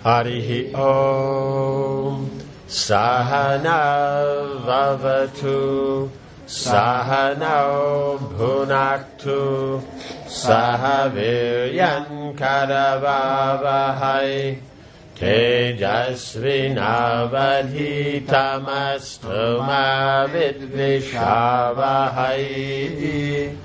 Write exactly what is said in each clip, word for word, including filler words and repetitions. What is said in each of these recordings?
Harihi Om. Sahana Vavatu. Sahana Bhunaktu. Sahaviryan Karavavahai. Tejasvinavadhitamastu ma vidvishavahai.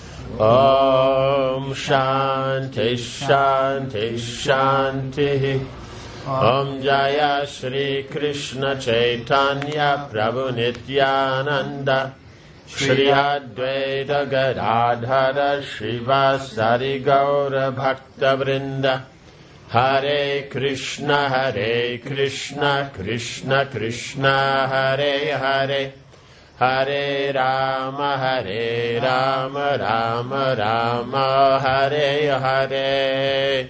Om Shanti Shanti Shanti. Om Jaya Shri Krishna Chaitanya Prabhu Nityananda Shri Advaita Gadadhara Srivasari Gaura Bhakta Vrinda. Hare Krishna Hare Krishna Krishna Krishna Hare Hare Hare Rama Hare Rama Rama Rama Hare Hare.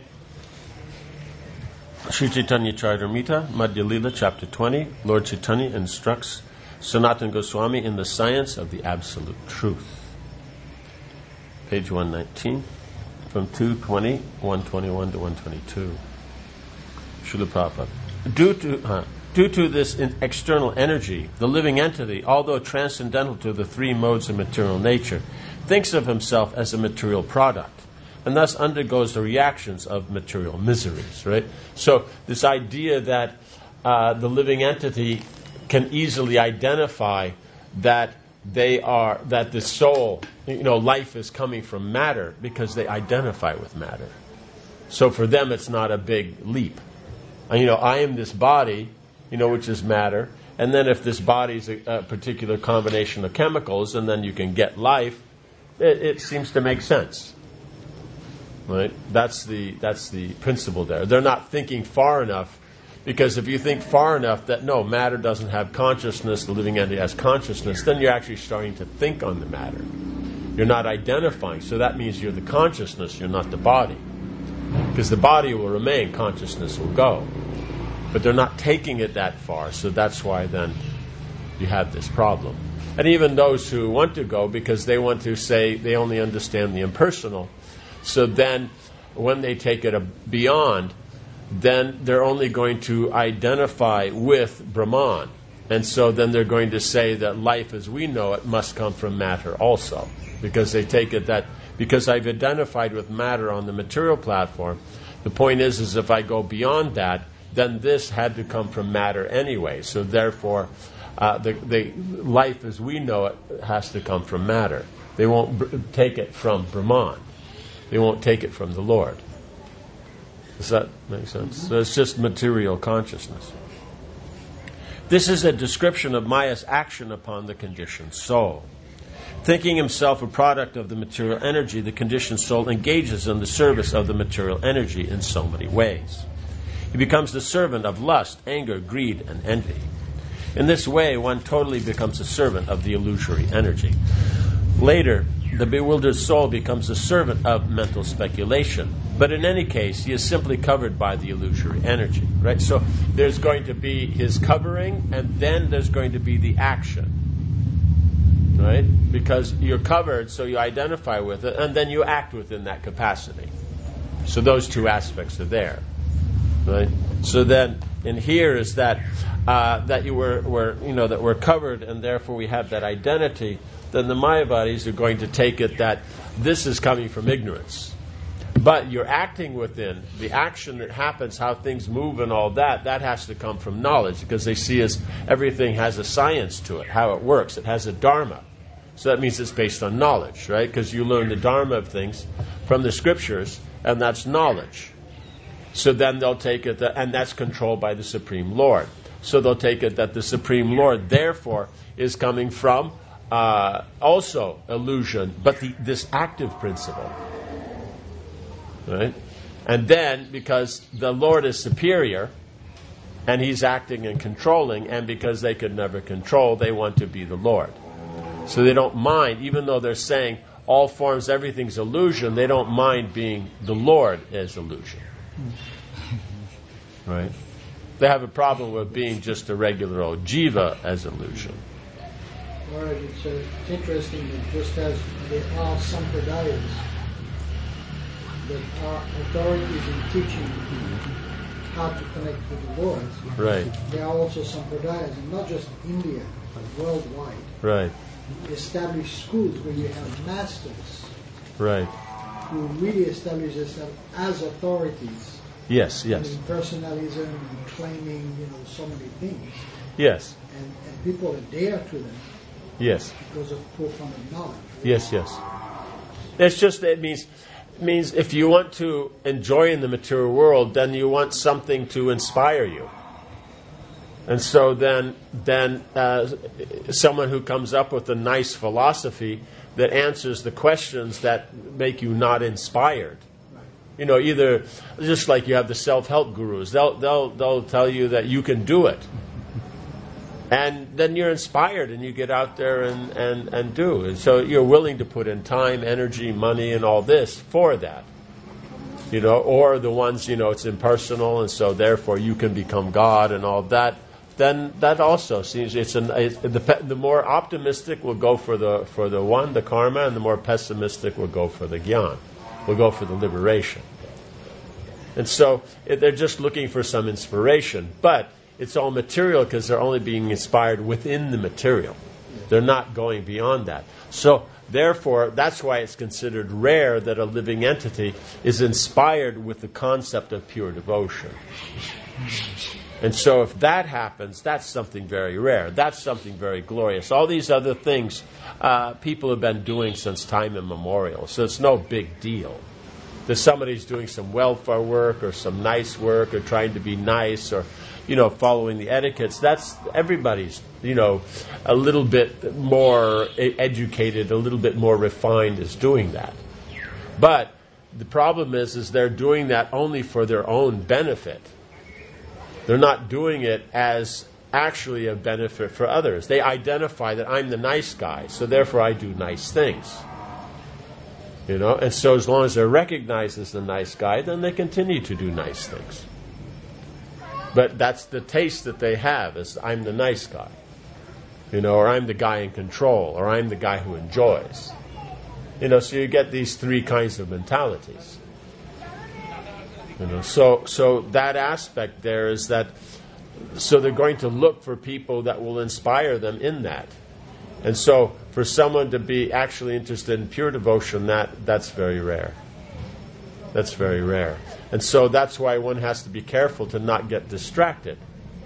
Sri Chaitanya Charitamrita, Madhya Lila, Chapter twenty. Lord Chaitanya instructs Sanatana Goswami in the science of the absolute truth. Page one nineteen, from two twenty, one twenty-one to one twenty-two. Srila Prabhupada. Due to, uh, due to this in external energy, the living entity, although transcendental to the three modes of material nature, thinks of himself as a material product, and thus undergoes the reactions of material miseries, right? So this idea that uh, the living entity can easily identify that they are, that the soul, you know, life is coming from matter because they identify with matter. So for them it's not a big leap. And, you know, I am this body, you know, which is matter, and then if this body is a, a particular combination of chemicals, and then you can get life, it, it seems to make sense. Right? That's the that's the principle there. They're not thinking far enough, because if you think far enough that no, matter doesn't have consciousness, the living entity has consciousness, then you're actually starting to think on the matter. You're not identifying, so that means you're the consciousness, you're not the body. Because the body will remain, consciousness will go. But they're not taking it that far, so that's why then you have this problem. And even those who want to go, because they want to say they only understand the impersonal, so then when they take it a beyond, then they're only going to identify with Brahman. And so then they're going to say that life as we know it must come from matter also. Because they take it that, because I've identified with matter on the material platform, the point is, is if I go beyond that, then this had to come from matter anyway. So therefore, uh, the, the life as we know it has to come from matter. They won't br- take it from Brahman. They won't take it from the Lord. Does that make sense? So it's just material consciousness. This is a description of Maya's action upon the conditioned soul. Thinking himself a product of the material energy, the conditioned soul engages in the service of the material energy in so many ways. He becomes the servant of lust, anger, greed, and envy. In this way, one totally becomes a servant of the illusory energy. Later, the bewildered soul becomes a servant of mental speculation. But in any case, he is simply covered by the illusory energy. Right? So there's going to be his covering, and then there's going to be the action. Right? Because you're covered, so you identify with it, and then you act within that capacity. So those two aspects are there. Right? So then, in here is that uh, that you were, were you know that we're covered, and therefore we have that identity. Then the Mayavadis are going to take it that this is coming from ignorance. But you're acting within the action that happens, how things move and all that, that has to come from knowledge, because they see as everything has a science to it, how it works. It has a dharma. So that means it's based on knowledge, right? Because you learn the dharma of things from the scriptures, and that's knowledge. So then they'll take it, that, and that's controlled by the Supreme Lord. So they'll take it that the Supreme Lord, therefore, is coming from Uh, also illusion, but the, this active principle, right? And then because the Lord is superior, and He's acting and controlling, and because they could never control, they want to be the Lord. So they don't mind, even though they're saying all forms, everything's illusion, they don't mind being the Lord as illusion, right? They have a problem with being just a regular old jiva as illusion. All right, it's, uh, it's interesting that just as there are sampradayas that are authorities in teaching how to connect with the Lord. Right. There are also sampradayas, and not just India, but worldwide. Right. Established schools where you have masters Right. who really establish themselves as authorities. Yes, yes. In personalism and claiming, you know, so many things. Yes. And, and people adhere to them Yes. because of profound knowledge. Yes, yes. It's just, it means, means if you want to enjoy in the material world, then you want something to inspire you. And so then, then uh, someone who comes up with a nice philosophy that answers the questions that make you not inspired. You know, either just like you have the self-help gurus, they'll they'll they'll tell you that you can do it, and then you're inspired and you get out there and and and do. And so you're willing to put in time, energy, money, and all this for that. You know, or the ones, you know, it's impersonal, and so therefore you can become God and all that. Then that also seems it's an it, the the more optimistic will go for the for the one, the karma, and the more pessimistic will go for the gyan. Will go for the liberation. And so it, they're just looking for some inspiration, but it's all material because they're only being inspired within the material. They're not going beyond that. So therefore, that's why it's considered rare that a living entity is inspired with the concept of pure devotion. And so if that happens, that's something very rare. That's something very glorious. All these other things uh, people have been doing since time immemorial. So it's no big deal. That somebody's doing some welfare work or some nice work or trying to be nice or, you know, following the etiquettes. That's everybody's, you know, a little bit more educated, a little bit more refined is doing that. But the problem is, is they're doing that only for their own benefit. They're not doing it as actually a benefit for others. They identify that I'm the nice guy, so therefore I do nice things. You know, and so as long as they're recognized as the nice guy, then they continue to do nice things. But that's the taste that they have, is I'm the nice guy. You know, or I'm the guy in control, or I'm the guy who enjoys. You know, so you get these three kinds of mentalities. You know, so so that aspect there is that, so they're going to look for people that will inspire them in that. And so for someone to be actually interested in pure devotion, that that's very rare. That's very rare. And so that's why one has to be careful to not get distracted.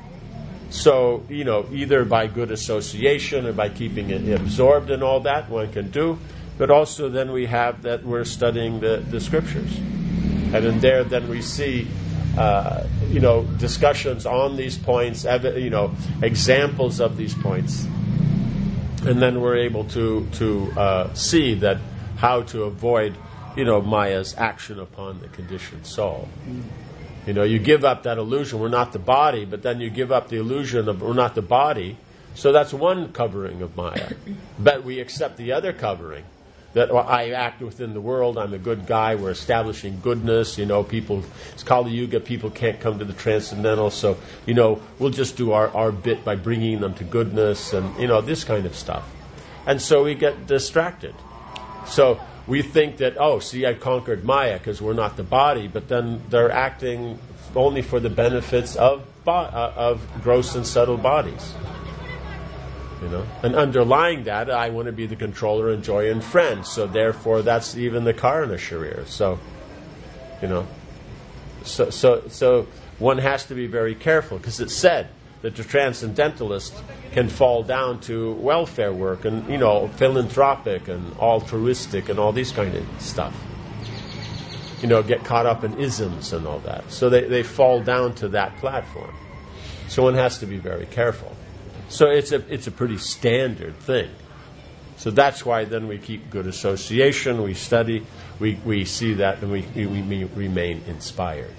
So, you know, either by good association or by keeping it absorbed in all that, one can do. But also then we have that we're studying the, the scriptures. And in there, then we see, uh, you know, discussions on these points, you know, examples of these points, and then we're able to to uh, see that how to avoid, you know, Maya's action upon the conditioned soul. You know, you give up that illusion. We're not the body, but then you give up the illusion of we're not the body. So that's one covering of Maya. But we accept the other covering. That well, I act within the world, I'm a good guy, we're establishing goodness, you know, people, it's Kali Yuga, people can't come to the transcendental, so, you know, we'll just do our, our bit by bringing them to goodness and, you know, this kind of stuff. And so we get distracted. So we think that, oh, see, I conquered Maya because we're not the body, but then they're acting only for the benefits of, bo- uh, of gross and subtle bodies. You know, and underlying that, I want to be the controller, enjoyer, and friend. So therefore, that's even the Karana Sharir. So, you know, so so so one has to be very careful because it's said that the transcendentalist can fall down to welfare work and, you know, philanthropic and altruistic and all these kind of stuff. You know, get caught up in isms and all that. So they, they fall down to that platform. So one has to be very careful. So it's a it's a pretty standard thing. So that's why then we keep good association, we study, we, we see that, and we, we, we remain inspired.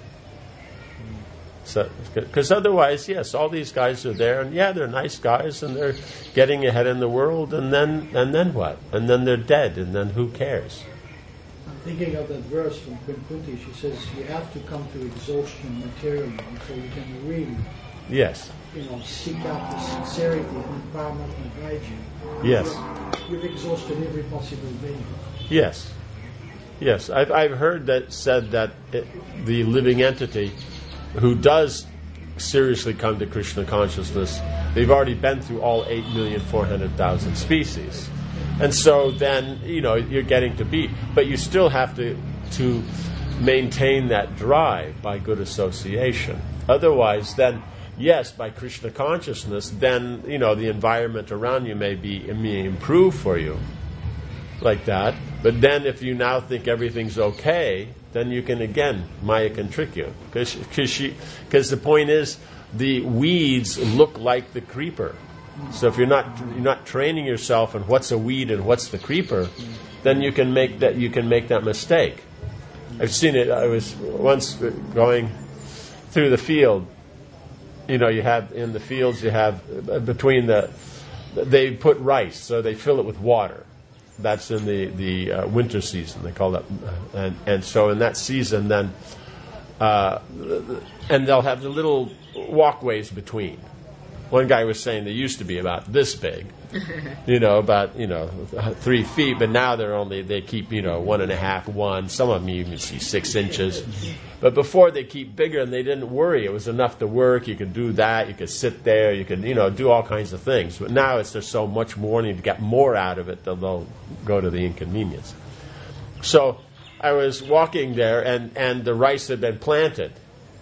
So, because otherwise, yes, all these guys are there, and yeah, they're nice guys, and they're getting ahead in the world, and then and then what? And then they're dead, and then who cares? I'm thinking of that verse from Queen Kunti. She says you have to come to exhaustion materially before you can really, yes, you know, seek out the sincerity and empowerment and guide you. Yes. You've, you've exhausted every possible venue. Yes. Yes. I've, I've heard that said that it, the living entity who does seriously come to Krishna consciousness, they've already been through all eight million four hundred thousand species. And so then, you know, you're getting to be, but you still have to to maintain that drive by good association. Otherwise, then, yes, by Krishna consciousness, then, you know, the environment around you may be may improve for you, like that. But then if you now think everything's okay, then you can, again, Maya can trick you. Because the point is, the weeds look like the creeper. So if you're not you're not training yourself on what's a weed and what's the creeper, then you can make that you can make that mistake. I've seen it. I was once going through the field. You know, you have in the fields you have between the they put rice, so they fill it with water. That's in the the uh, winter season. They call that, and and so in that season, then, uh, and they'll have the little walkways between. One guy was saying they used to be about this big, you know, about you know three feet, but now they're only they keep you know one and a half, one. Some of them you even see six inches, but before they keep bigger, and they didn't worry. It was enough to work. You could do that. You could sit there. You could you know do all kinds of things. But now it's there's so much more, and to get more out of it, they'll go to the inconvenience. So I was walking there, and and the rice had been planted,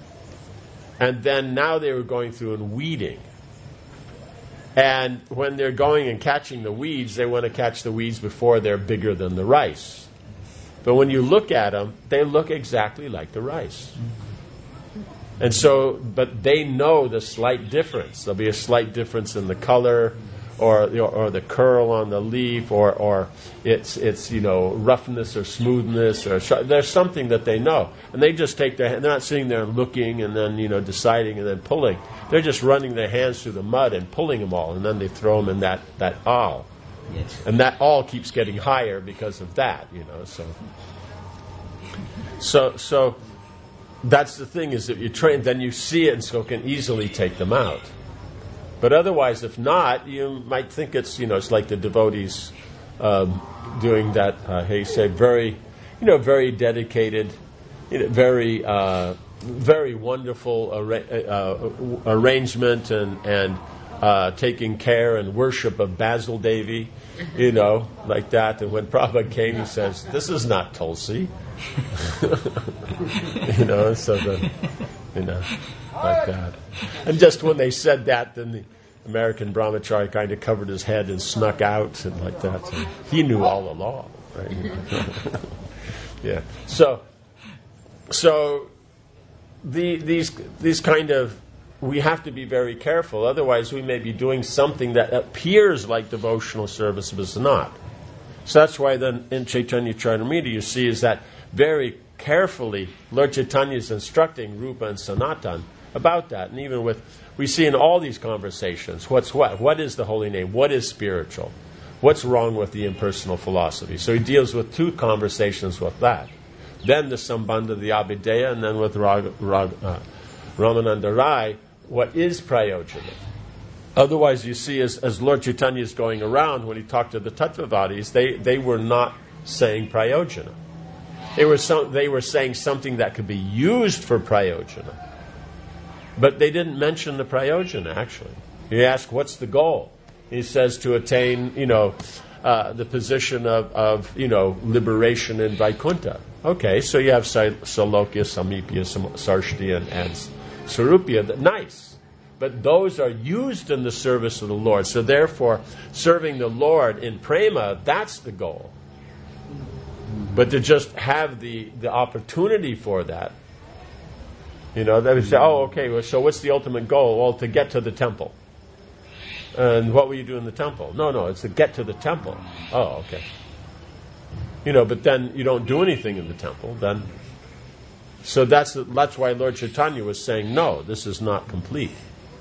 and then now they were going through and weeding. And when they're going and catching the weeds, they want to catch the weeds before they're bigger than the rice. But when you look at them, they look exactly like the rice. And so, but they know the slight difference. There'll be a slight difference in the color, or or the curl on the leaf, or or it's it's you know roughness or smoothness, or sh- there's something that they know, and they just take their. They're not sitting there looking and then you know deciding and then pulling. They're just running their hands through the mud and pulling them all, and then they throw them in that that awl, yes. And that awl keeps getting higher because of that, you know. So so so that's the thing is that you train, then you see it, and so can easily take them out. But otherwise, if not, you might think it's, you know, it's like the devotees um, doing that, uh, how you say, very, you know, very dedicated, you know, very, uh, very wonderful arra- uh, arrangement and, and uh, taking care and worship of Basil Devi, you know, like that. And when Prabhupada came, he says, this is not Tulsi. you know, so the, you know. Like that. And just when they said that, then the American brahmachari kind of covered his head and snuck out and like that. So he knew all along, right? yeah. So, so the, these these kind of we have to be very careful. Otherwise, we may be doing something that appears like devotional service, but is not. So that's why then in Chaitanya Charitamrita you see is that very carefully Lord Chaitanya is instructing Rupa and Sanatan about that. And even with, we see in all these conversations, what's what? What is the holy name? What is spiritual? What's wrong with the impersonal philosophy? So he deals with two conversations with that. Then the Sambandha, the Abhideya, and then with Rag, Rag, uh, Ramananda Rai, what is Prayojana? Otherwise, you see, as, as Lord Chaitanya is going around, when he talked to the Tattvavadis, they, they were not saying Prayojana. They were, some, they were saying something that could be used for Prayojana. But they didn't mention the Prayojana, actually. You ask, what's the goal? He says to attain, you know, uh, the position of, of, you know, liberation in Vaikuntha. Okay, so you have Salokya, Samipya, Sarshti, and, and Sarupya. Nice. But those are used in the service of the Lord. So therefore, serving the Lord in prema, that's the goal. But to just have the, the opportunity for that, you know, they would say, oh, okay, well, so what's the ultimate goal? Well, to get to the temple. And what will you do in the temple? No, no, it's to get to the temple. Oh, okay. You know, but then you don't do anything in the temple, then. So that's that's why Lord Chaitanya was saying, no, this is not complete.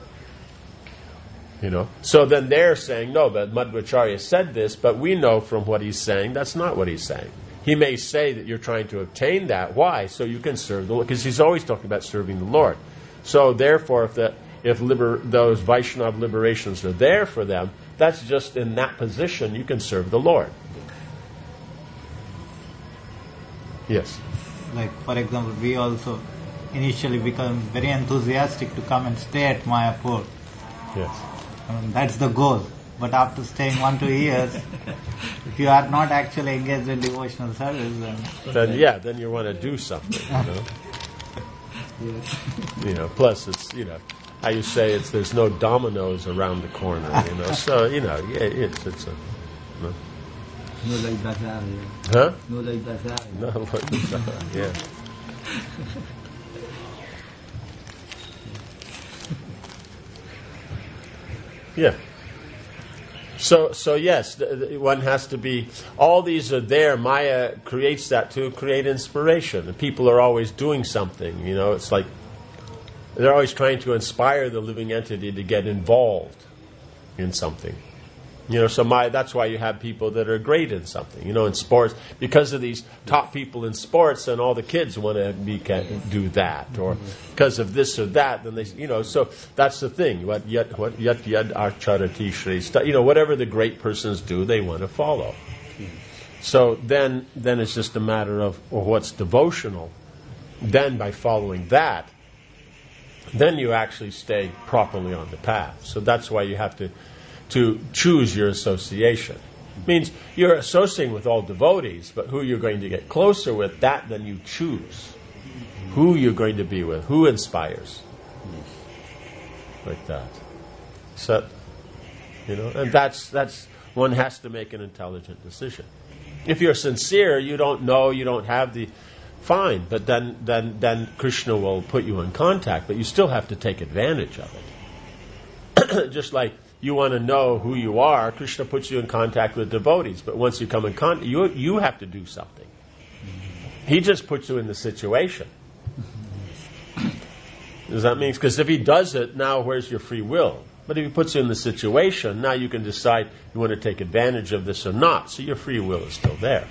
You know, so then they're saying, no, but Madhvacharya said this, but we know from what he's saying, that's not what he's saying. He may say that you're trying to obtain that. Why? So you can serve the Lord. Because he's always talking about serving the Lord. So therefore, if the, if liber, those Vaishnava liberations are there for them, that's just in that position you can serve the Lord. Yes. Like, for example, we also initially become very enthusiastic to come and stay at Mayapur. Yes. Um, that's the goal. But after staying one, two years, if you are not actually engaged in devotional service, then... Then, yeah, then you want to do something, you know. Yes. You know, plus it's, you know, how you say it's, there's no dominoes around the corner, you know. So, you know, yeah, it's, it's a... You know. No like bazaar. Yeah. Huh? No like bazaar. No, yeah. Yeah. So, so yes, th- th- one has to be, all these are there. Maya creates that to create inspiration. And people are always doing something, you know. It's like they're always trying to inspire the living entity to get involved in something. You know, so my, that's why you have people that are great in something. You know, in sports, because of these top people in sports, and all the kids want to be can do that, or because of this or that. Then they, you know, so that's the thing. What yet, what yet yad acharati shrestha. You know, whatever the great persons do, they want to follow. So then, then it's just a matter of well, what's devotional. Then, by following that, then you actually stay properly on the path. So that's why you have to. to choose your association. It means you're associating with all devotees, but who you're going to get closer with, that then you choose. Who you're going to be with, who inspires. Like that. So, you know, and that's, that's, one has to make an intelligent decision. If you're sincere, you don't know, you don't have the, fine, but then, then, then Krishna will put you in contact, but you still have to take advantage of it. Just like, you want to know who you are, Krishna puts you in contact with devotees. But once you come in contact, you, you have to do something. He just puts you in the situation. Does that mean? Because if he does it, now where's your free will? But if he puts you in the situation, now you can decide you want to take advantage of this or not. So your free will is still there.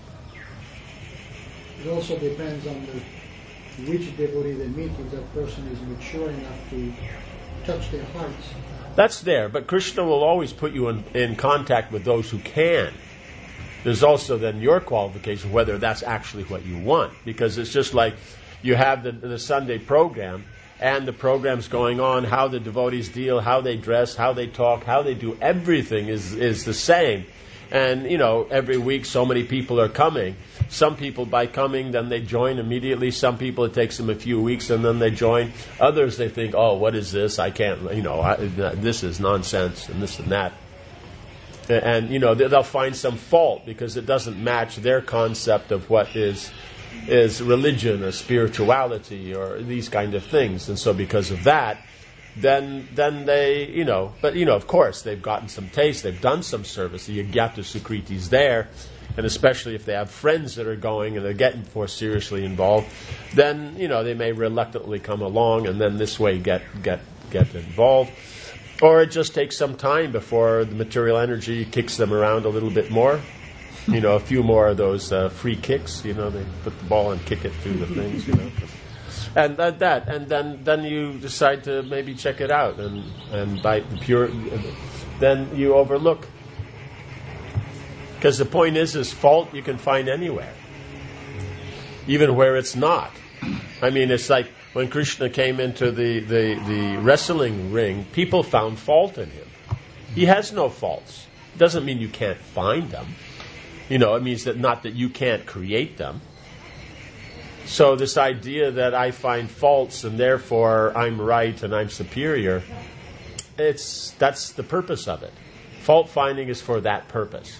It also depends on the, which devotee they meet, if that person is mature enough to touch their hearts. That's there, but Krishna will always put you in, in contact with those who can. There's also then your qualification, whether that's actually what you want. Because it's just like you have the, the Sunday program, and the program's going on, how the devotees deal, how they dress, how they talk, how they do, everything is, is the same. And, you know, every week so many people are coming. Some people, by coming, then they join immediately. Some people, it takes them a few weeks, and then they join. Others, they think, oh, what is this? I can't, you know, I, this is nonsense, and this and that. And, and, you know, they'll find some fault because it doesn't match their concept of what is is religion or spirituality or these kind of things. And so because of that, then then they, you know, but, you know, of course, they've gotten some taste, they've done some service, the Yagyata Sukriti's there, and especially if they have friends that are going and they're getting more seriously involved, then, you know, they may reluctantly come along and then this way get get get involved. Or it just takes some time before the material energy kicks them around a little bit more. You know, a few more of those uh, free kicks, you know, they put the ball and kick it through the things, you know. And that, that, and then, then you decide to maybe check it out, and and by the pure, then you overlook. Because the point is, is fault you can find anywhere, even where it's not. I mean, it's like when Krishna came into the, the, the wrestling ring, people found fault in him. He has no faults. It doesn't mean you can't find them. You know, it means that not that you can't create them. So this idea that I find faults and therefore I'm right and I'm superior, it's that's the purpose of it. Fault finding is for that purpose.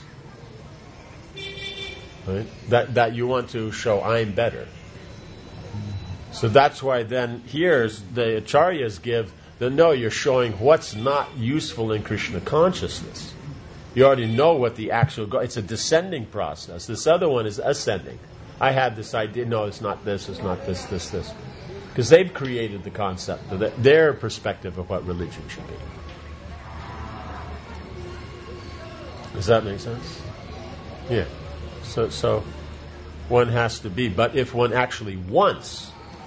Right? That that you want to show I'm better. So that's why then here's the acharyas give the no, you're showing what's not useful in Krishna consciousness. You already know what the actual go- it's a descending process. This other one is ascending. I had this idea, no, it's not this, it's not this, this, this. Because they've created the concept, of the, their perspective of what religion should be. Does that make sense? Yeah. So, so one has to be, but if one actually wants,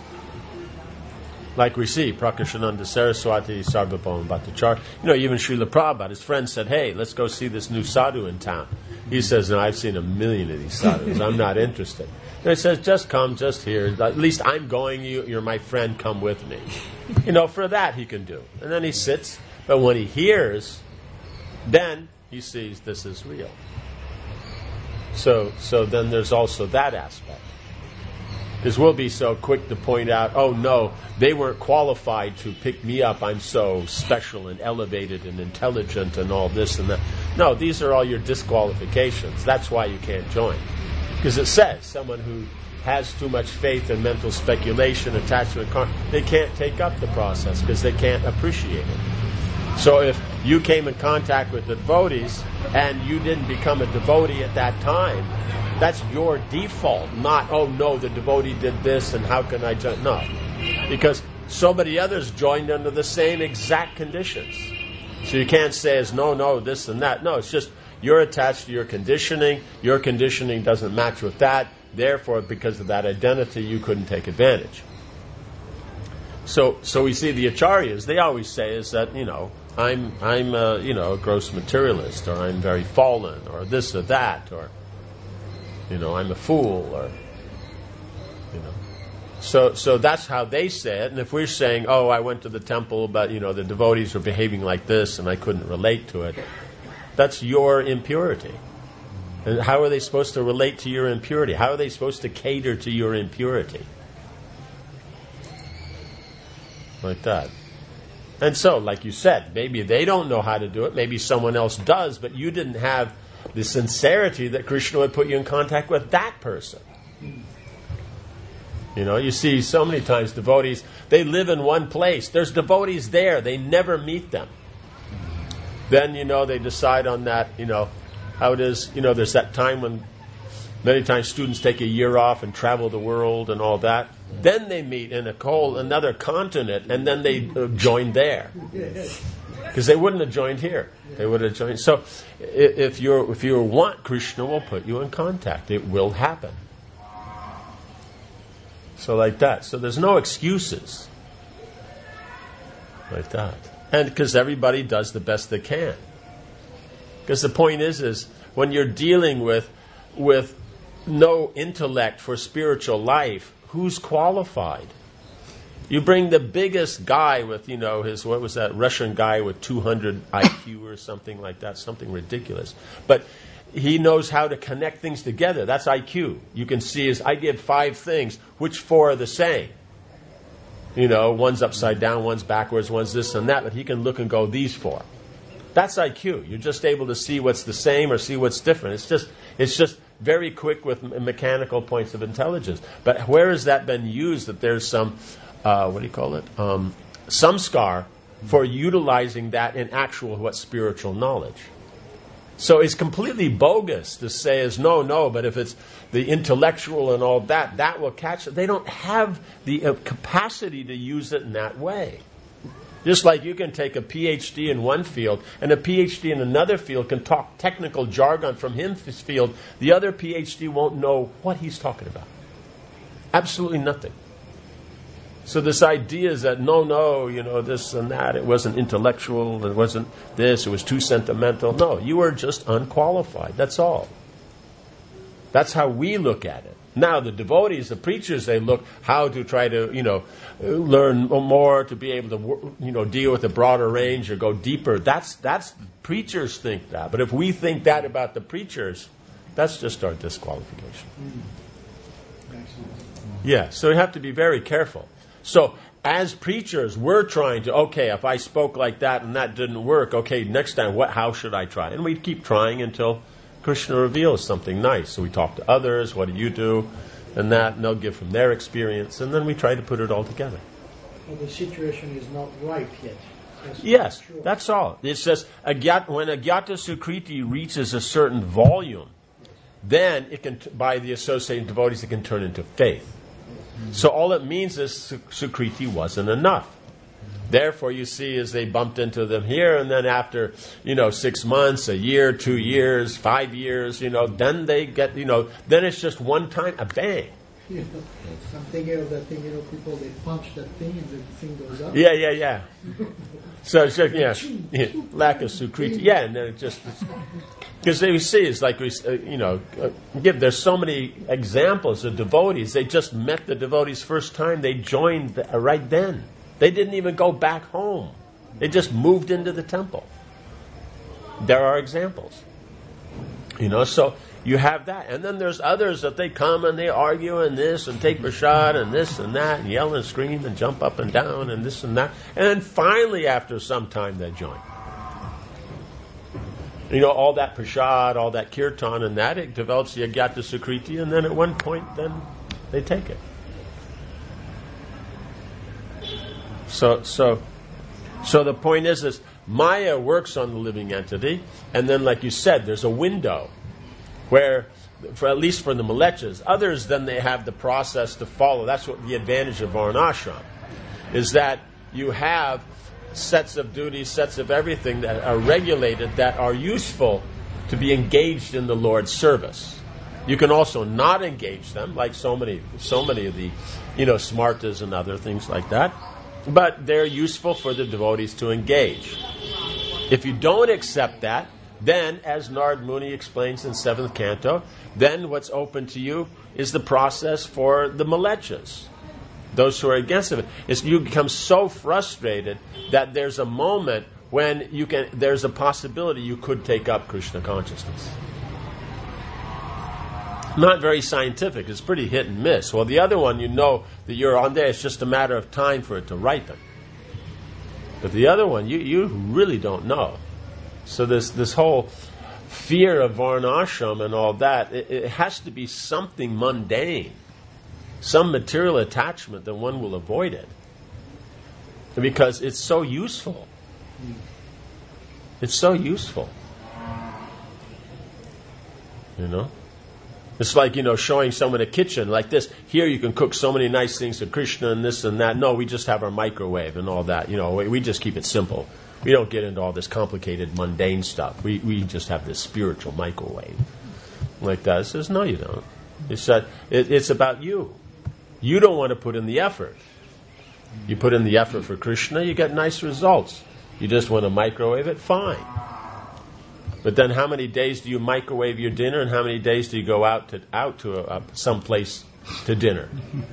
like we see, Prakashananda Saraswati, Sarvabhauma Bhattacharya, you know, even Srila Prabhupada, his friend said, hey, let's go see this new sadhu in town. He says, no, I've seen a million of these sadhus. I'm not interested. And he says, just come, just here. At least I'm going, you, you're my friend, come with me. You know, for that he can do. And then he sits, but when he hears, then he sees this is real. So, so then there's also that aspect. Because we'll be so quick to point out, oh no, they weren't qualified to pick me up. I'm so special and elevated and intelligent and all this and that. No, these are all your disqualifications. That's why you can't join. Because it says someone who has too much faith and mental speculation, attachment, they can't take up the process because they can't appreciate it. So if you came in contact with the devotees and you didn't become a devotee at that time, that's your default, not, oh no, the devotee did this and how can I join? No. Because so many others joined under the same exact conditions. So you can't say as no, no, this and that. No, it's just you're attached to your conditioning. Your conditioning doesn't match with that. Therefore, because of that identity, you couldn't take advantage. So so we see the acharyas, they always say is that, you know, I'm, I'm a, you know, a gross materialist, or I'm very fallen, or this or that, or you know, I'm a fool, or, you know. So so that's how they say it. And if we're saying, oh, I went to the temple, but, you know, the devotees were behaving like this and I couldn't relate to it, that's your impurity. And how are they supposed to relate to your impurity? How are they supposed to cater to your impurity? Like that. And so, like you said, maybe they don't know how to do it, maybe someone else does, but you didn't have the sincerity that Krishna would put you in contact with that person. You know, you see so many times devotees, they live in one place. There's devotees there. They never meet them. Then, you know, they decide on that, you know, how it is, you know, there's that time when many times students take a year off and travel the world and all that. Then they meet in a whole, another continent, and then they uh, join there. Because they wouldn't have joined here. They would have joined. So if you if you want, Krishna will put you in contact. It will happen. So like that. So there's no excuses. Like that. And because everybody does the best they can. Because the point is, is when you're dealing with with no intellect for spiritual life, who's qualified? You bring the biggest guy with, you know, his, what was that, Russian guy with two hundred I Q or something like that, something ridiculous. But he knows how to connect things together. That's I Q. You can see is, I give five things, which four are the same? You know, one's upside down, one's backwards, one's this and that, but he can look and go, these four. That's I Q. You're just able to see what's the same or see what's different. It's just, it's just very quick with mechanical points of intelligence. But where has that been used that there's some... Uh, what do you call it? Um, samskar for utilizing that in actual what spiritual knowledge. So it's completely bogus to say is no, no, but if it's the intellectual and all that, that will catch it. They don't have the uh, capacity to use it in that way. Just like you can take a P H D in one field and a P H D in another field can talk technical jargon from his field, the other P H D won't know what he's talking about. Absolutely nothing. So this idea is that, no, no, you know, this and that, it wasn't intellectual, it wasn't this, it was too sentimental. No, you were just unqualified. That's all. That's how we look at it. Now, the devotees, the preachers, they look how to try to, you know, learn more, to be able to, you know, deal with a broader range or go deeper. That's, that's, preachers think that. But if we think that about the preachers, that's just our disqualification. Yeah, so you have to be very careful. So, as preachers, we're trying to, okay, if I spoke like that and that didn't work, okay, next time, what? How should I try? And we keep trying until Krishna reveals something nice. So we talk to others, what do you do? And that, and they'll give from their experience, and then we try to put it all together. Well, the situation is not right yet. That's yes, sure. That's all. It says, agyat, when Agyata Sukriti reaches a certain volume, then it can, by the associated devotees, it can turn into faith. So all it means is Sukriti wasn't enough. Therefore, you see, as they bumped into them here, and then after, you know, six months, a year, two years, five years, you know, then they get, you know, then it's just one time, a bang. You know, I'm thinking of that thing, you know, people, they punch that thing and the thing goes up. Yeah, yeah, yeah. So it's just, yeah, yeah, lack of sukriti. Yeah, and then it just, because we see, it's like, we, uh, you know, uh, give, there's so many examples of devotees. They just met the devotees first time. They joined the, uh, right then. They didn't even go back home. They just moved into the temple. There are examples. You know, so you have that. And then there's others that they come and they argue and this and take prasad and this and that and yell and scream and jump up and down and this and that. And then finally after some time they join. You know, all that prasad, all that kirtan and that, it develops the agyata sukriti, and then at one point then they take it. So so so the point is is Maya works on the living entity, and then, like you said, there's a window where, for at least for the Malechas, others then they have the process to follow. That's what the advantage of Varnashram is, that you have sets of duties, sets of everything that are regulated, that are useful to be engaged in the Lord's service. You can also not engage them, like so many, so many of the, you know, smartas and other things like that. But they're useful for the devotees to engage. If you don't accept that, then, as Narad Muni explains in seventh canto, then what's open to you is the process for the Malechas, those who are against it. It's, you become so frustrated that there's a moment when you can. There's a possibility you could take up Krishna consciousness. Not very scientific. It's pretty hit and miss. Well, the other one, you know that you're on there. It's just a matter of time for it to ripen. But the other one, you, you really don't know. So this this whole fear of varnashram and all that, it, it has to be something mundane, some material attachment that one will avoid it. Because it's so useful. It's so useful. You know? It's like, you know, showing someone a kitchen like this. Here you can cook so many nice things to Krishna and this and that. No, we just have our microwave and all that. You know, we, we just keep it simple. We don't get into all this complicated, mundane stuff. We we just have this spiritual microwave like that. It says, no, you don't. It's that it, it's about you. You don't want to put in the effort. You put in the effort for Krishna, you get nice results. You just want to microwave it, fine. But then, how many days do you microwave your dinner, and how many days do you go out to out to a, a, some place to dinner?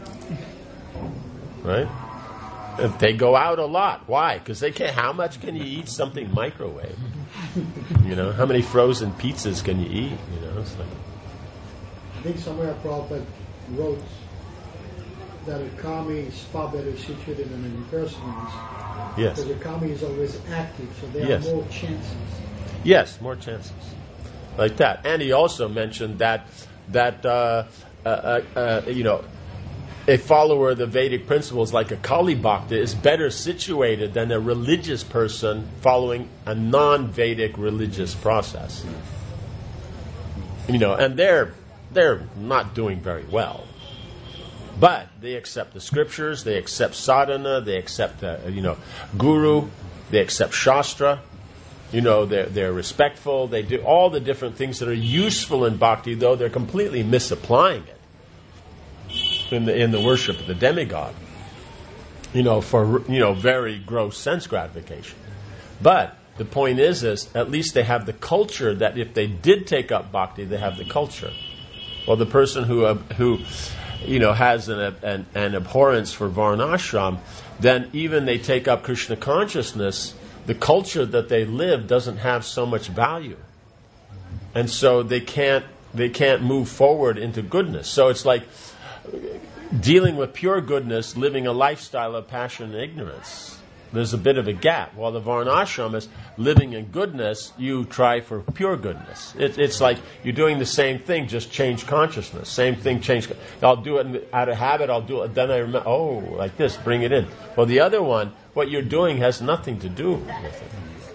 Right? If they go out a lot. Why? Because they can't. How much can you eat something microwave? You know, how many frozen pizzas can you eat? You know, it's like. I think somewhere Prabhupada wrote that a kami is far better situated than a impersonalist. Yes. Because a kami is always active, so there Yes. are more chances. Yes, more chances, like that. And he also mentioned that that uh, uh, uh, uh, you know, a follower of the Vedic principles like a Kali Bhakta is better situated than a religious person following a non-Vedic religious process. You know, and they're they're not doing very well, but they accept the scriptures, they accept sadhana, they accept the, you know, guru, they accept shastra. You know, they're, they're respectful. They do all the different things that are useful in bhakti, though they're completely misapplying it in the in the worship of the demigod. You know, for you know very gross sense gratification. But the point is, is at least they have the culture that if they did take up bhakti, they have the culture. Well, the person who uh, who you know has an, an an abhorrence for varnashram, then even they take up Krishna consciousness, the culture that they live doesn't have so much value, and so they can't they can't move forward into goodness. So it's like dealing with pure goodness, living a lifestyle of passion and ignorance. There's a bit of a gap. While the varnashram is living in goodness, you try for pure goodness. It, it's like you're doing the same thing, just change consciousness. Same thing, change. I'll do it out of habit. I'll do it. Then I remember. Oh, like this. Bring it in. Well, the other one, what you're doing has nothing to do with it.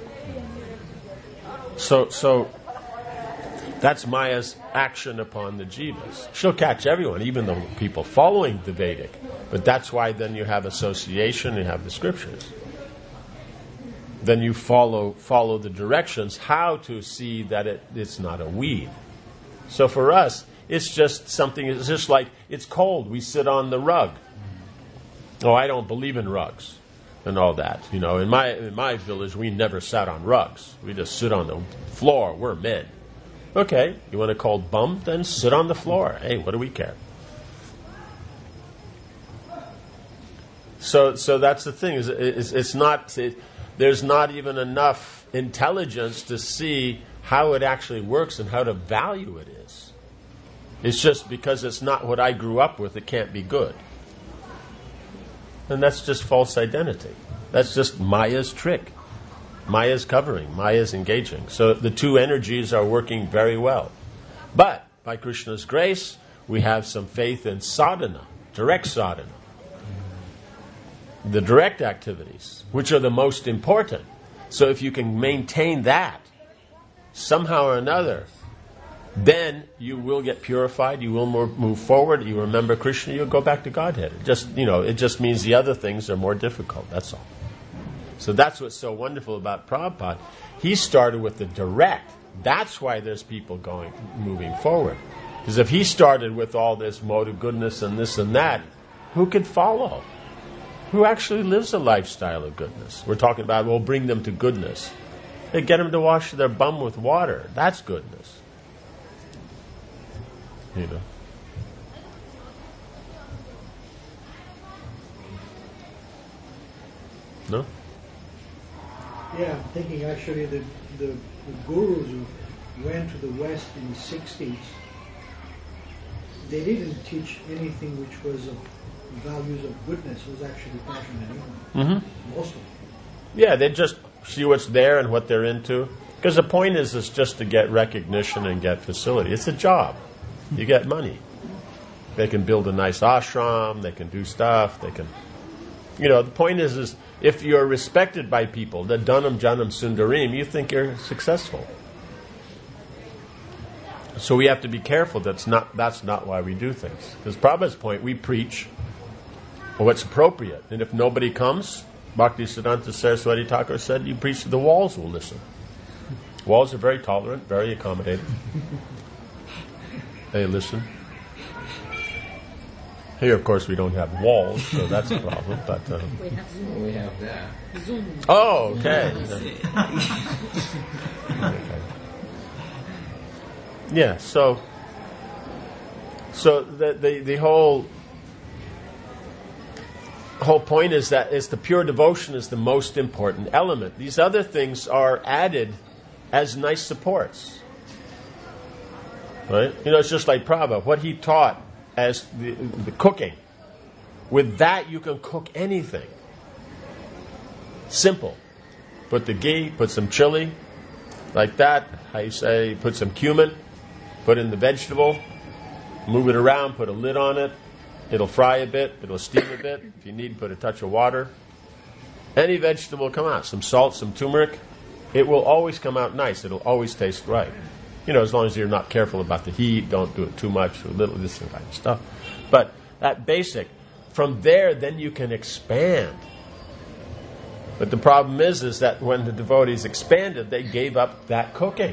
So, so that's Maya's action upon the jivas. She'll catch everyone, even the people following the Vedic. But that's why then you have association, you have the scriptures. Then you follow follow the directions how to see that it, it's not a weed. So for us, it's just something. It's just like it's cold. We sit on the rug. Oh, I don't believe in rugs. and all that. You know, in my in my village, we never sat on rugs. We just sit on the floor. We're men. Okay, you want to call bum? Then sit on the floor. Hey, what do we care? So, so that's the thing. Is it's, it's not. It, there's not even enough intelligence to see how it actually works and how to value it is. It's just because it's not what I grew up with, it can't be good. And that's just false identity. That's just Maya's trick. Maya's covering, Maya's engaging. So the two energies are working very well. But by Krishna's grace, we have some faith in sadhana, direct sadhana. The direct activities, which are the most important. So if you can maintain that, somehow or another, then you will get purified, you will move forward, you remember Krishna, you'll go back to Godhead. It just, you know, it just means the other things are more difficult, that's all. So that's what's so wonderful about Prabhupada. He started with the direct. That's why there's people going, moving forward. Because if he started with all this mode of goodness and this and that, who could follow? Who actually lives a lifestyle of goodness? We're talking about, we'll bring them to goodness. They get them to wash their bum with water. That's goodness. You know. No? Yeah, I'm thinking actually the, the, the gurus who went to the West in the sixties, they didn't teach anything which was of values of goodness. It was actually passion and ignorance. Mm-hmm. Most of them. Yeah, they just see what's there and what they're into. Because the point is, is just to get recognition and get facility. It's a job. You get money. They can build a nice ashram. They can do stuff. They can, you know, the point is, is if you're respected by people, the Dhanam Janam Sundarim, you think you're successful. So we have to be careful. That's not that's not why we do things. Because Prabhupada's point, we preach what's appropriate. And if nobody comes, Bhaktisiddhanta Saraswati Thakur said, you preach to the walls will listen. Walls are very tolerant, very accommodating. They listen. Here, of course, we don't have walls, so that's a problem. But um, we have Zoom. We have that. Zoom. Oh, okay. Okay. Yeah. So, so the the the whole whole point is that is the pure devotion is the most important element. These other things are added as nice supports. Right? You know, it's just like Prabhupada. What he taught as the, the cooking. With that, you can cook anything. Simple. Put the ghee, put some chili, like that. How you say, put some cumin, put in the vegetable, move it around, put a lid on it. It'll fry a bit, it'll steam a bit. If you need, put a touch of water. Any vegetable will come out. Some salt, some turmeric. It will always come out nice. It'll always taste right. You know, as long as you're not careful about the heat, don't do it too much, or little, this kind of stuff. But that basic, from there, then you can expand. But the problem is, is that when the devotees expanded, they gave up that cooking.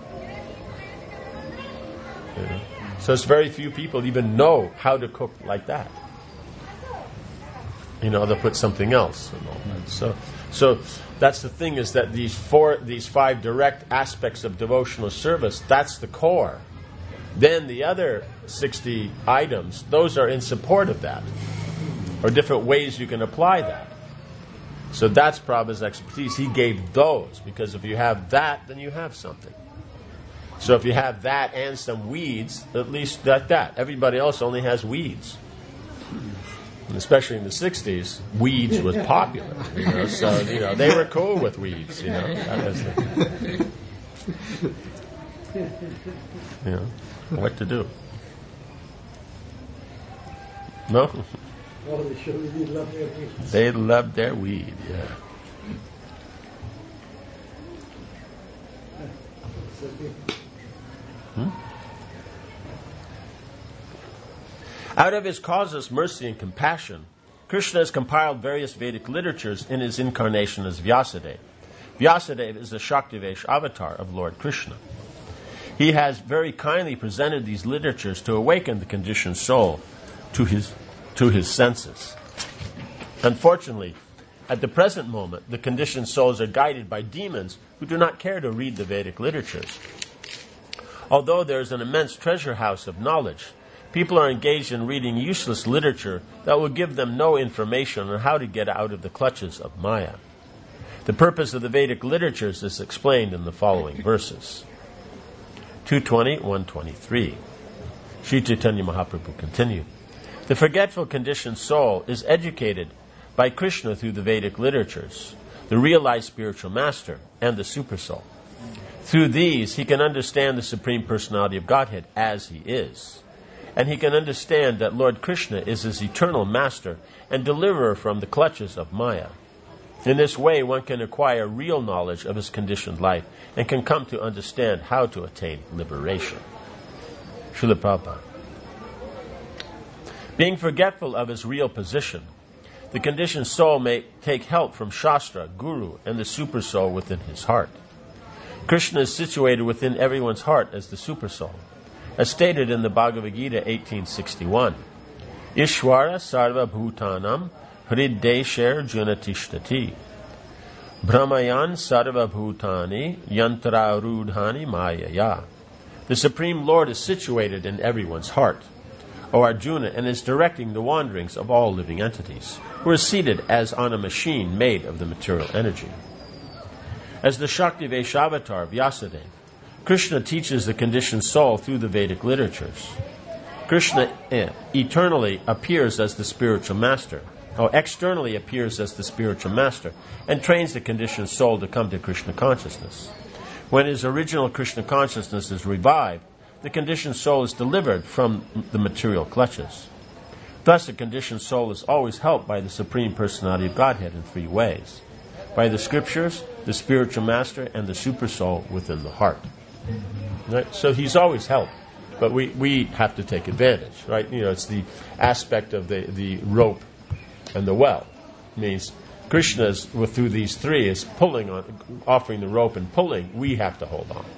You know? So it's very few people even know how to cook like that. You know, they'll put something else and all that. So, so that's the thing, is that these four, these five direct aspects of devotional service, that's the core. Then the other sixty items, those are in support of that, or different ways you can apply that. So that's Prabhupada's expertise. He gave those, because if you have that, then you have something. So if you have that and some weeds, at least like that. Everybody else only has weeds. And especially in the sixties, weeds was popular. You know, so you know they were cool with weeds. You know, that was the, you know what to do. No, Oh, they sure did love their weeds. they loved their weed. Yeah. Hmm? Out of his causes, mercy and compassion, Krishna has compiled various Vedic literatures in his incarnation as Vyasadeva. Vyasadeva is the Shaktivesh avatar of Lord Krishna. He has very kindly presented these literatures to awaken the conditioned soul to his to his senses. Unfortunately, At the present moment, the conditioned souls are guided by demons who do not care to read the Vedic literatures. Although there is an immense treasure house of knowledge, people are engaged in reading useless literature that will give them no information on how to get out of the clutches of Maya. The purpose of the Vedic literatures is explained in the following verses. two twenty, one twenty-three. Sri Chaitanya Mahaprabhu continued. The forgetful conditioned soul is educated by Krishna through the Vedic literatures, the realized spiritual master, and the supersoul. Through these, he can understand the Supreme Personality of Godhead as he is. And he can understand that Lord Krishna is his eternal master and deliverer from the clutches of Maya. In this way, one can acquire real knowledge of his conditioned life and can come to understand how to attain liberation. Srila Prabhupada. Being forgetful of his real position, the conditioned soul may take help from Shastra, Guru, and the supersoul within his heart. Krishna is situated within everyone's heart as the supersoul, as stated in the Bhagavad Gita eighteen sixty-one. Ishwara sarva bhutanam hriddesher junatishtati brahmayan sarva bhutani yantrarudhani mayaya. The Supreme Lord is situated in everyone's heart, O Arjuna, and is directing the wanderings of all living entities, who are seated as on a machine made of the material energy. As the Shakti Vaishavatar Vyasadeva, Krishna teaches the conditioned soul through the Vedic literatures. Krishna eh, eternally appears as the spiritual master, or externally appears as the spiritual master, and trains the conditioned soul to come to Krishna consciousness. When his original Krishna consciousness is revived, the conditioned soul is delivered from the material clutches. Thus, the conditioned soul is always helped by the Supreme Personality of Godhead in three ways: by the scriptures, the spiritual master, and the supersoul within the heart. Right? So he's always helped, but we, we have to take advantage, right? You know, it's the aspect of the, the rope and the well. It means Krishna is, with, through these three, is pulling on, offering the rope and pulling. We have to hold on.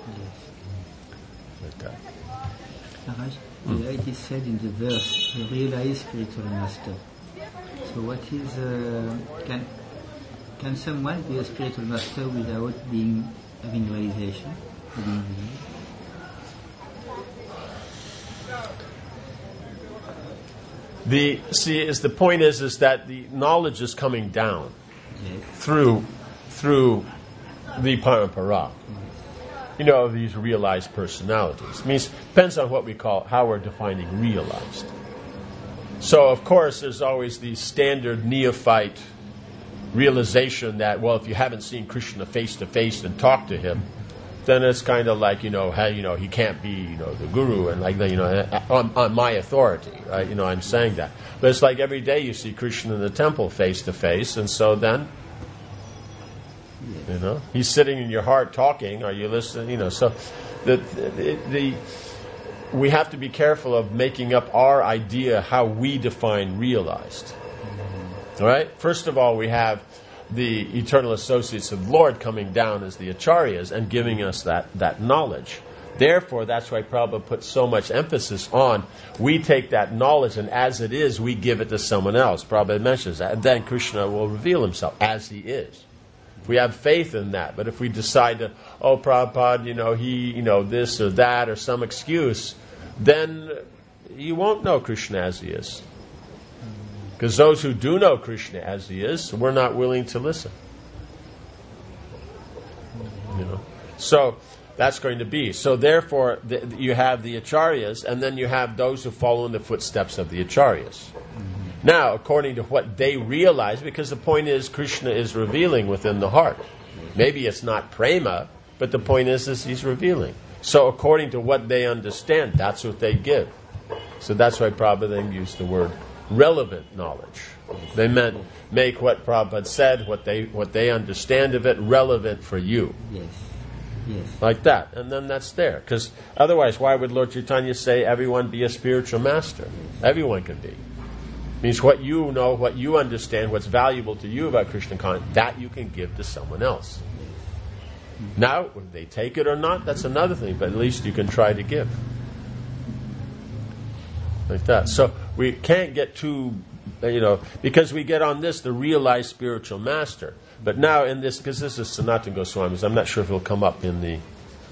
Like that. Maharaj, mm. It is said in the verse, the realized spiritual master. So what is, uh, can can someone be a spiritual master without being having realization? The see is the point is is that the knowledge is coming down yes. through through the parampara. You know, these realized personalities. It means depends on what we call how we're defining realized. So of course there's always the standard neophyte realization that, well, if you haven't seen Krishna face to face and talked to him, then it's kind of like, you know, how, you know, he can't be, you know, the guru and like that, you know, on, on my authority, right? You know, I'm saying that. But it's like every day you see Krishna in the temple face to face, and so then, you know, he's sitting in your heart talking. Are you listening? You know, so the, the, the we have to be careful of making up our idea how we define realized. All right? First of all, we have the eternal associates of the Lord coming down as the acharyas and giving us that, that knowledge. Therefore, that's why Prabhupada puts so much emphasis on we take that knowledge and as it is, we give it to someone else. Prabhupada mentions that. And then Krishna will reveal himself as he is. If we have faith in that. But if we decide to, oh, Prabhupada, you know, he, you know, this or that or some excuse, then you won't know Krishna as he is. Because those who do know Krishna as he is, we're not willing to listen. You know, so that's going to be. So therefore, the, you have the acharyas, and then you have those who follow in the footsteps of the acharyas. Mm-hmm. Now, according to what they realize, because the point is, Krishna is revealing within the heart. Maybe it's not prema, but the point is, is he's revealing. So according to what they understand, that's what they give. So that's why Prabhupada then used the word relevant knowledge. They meant make what Prabhupada said, what they what they understand of it, relevant for you. Yes. Yes. Like that. And then that's there. Because otherwise, why would Lord Chaitanya say everyone be a spiritual master? Everyone can be. It means what you know, what you understand, what's valuable to you about Krishna consciousness, that you can give to someone else. Now, whether they take it or not, that's another thing, but at least you can try to give. Like that. So we can't get too you know, because we get on this, the realized spiritual master. But now in this, because this is Sanatana Goswami's, I'm not sure if it'll come up in the,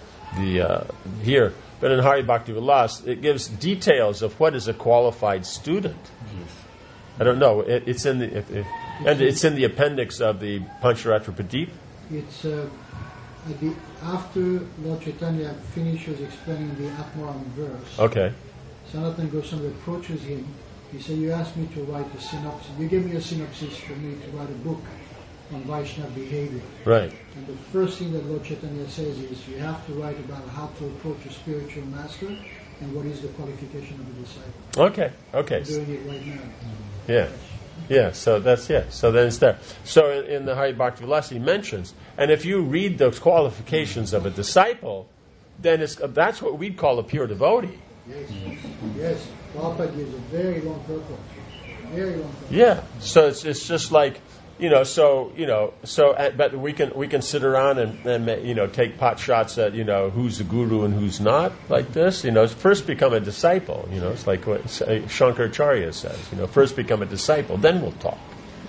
the uh, here, but in Hari Bhakti Vilas, it gives details of what is a qualified student. Yes. I don't know. It, it's in the if, if, and it's in the appendix of the Pancharatra Pradeep. It's uh, at the, after Lord Chaitanya finishes explaining the Atmaram verse. Okay. Sanatana Goswami approaches him. He said, "You asked me to write a synopsis. You gave me a synopsis for me to write a book on Vaishnava behavior." Right. And the first thing that Lord Chaitanya says is, you have to write about how to approach a spiritual master and what is the qualification of a disciple. Okay. Okay. I'm doing it right now. Yeah. Yeah, so that's, yeah, so then it's there. So in, in the Hari Bhakti Vilas he mentions, and if you read those qualifications of a disciple, then it's, that's what we'd call a pure devotee. Yes, yes. Prabhupada gives a very long purport. Very long purport. Yeah, so it's it's just like, you know, so, you know, so, uh, but we can we can sit around and, and, you know, take pot shots at, you know, who's the guru and who's not, like this, you know, first become a disciple, you know, it's like what Shankaracharya says, you know, first become a disciple, then we'll talk.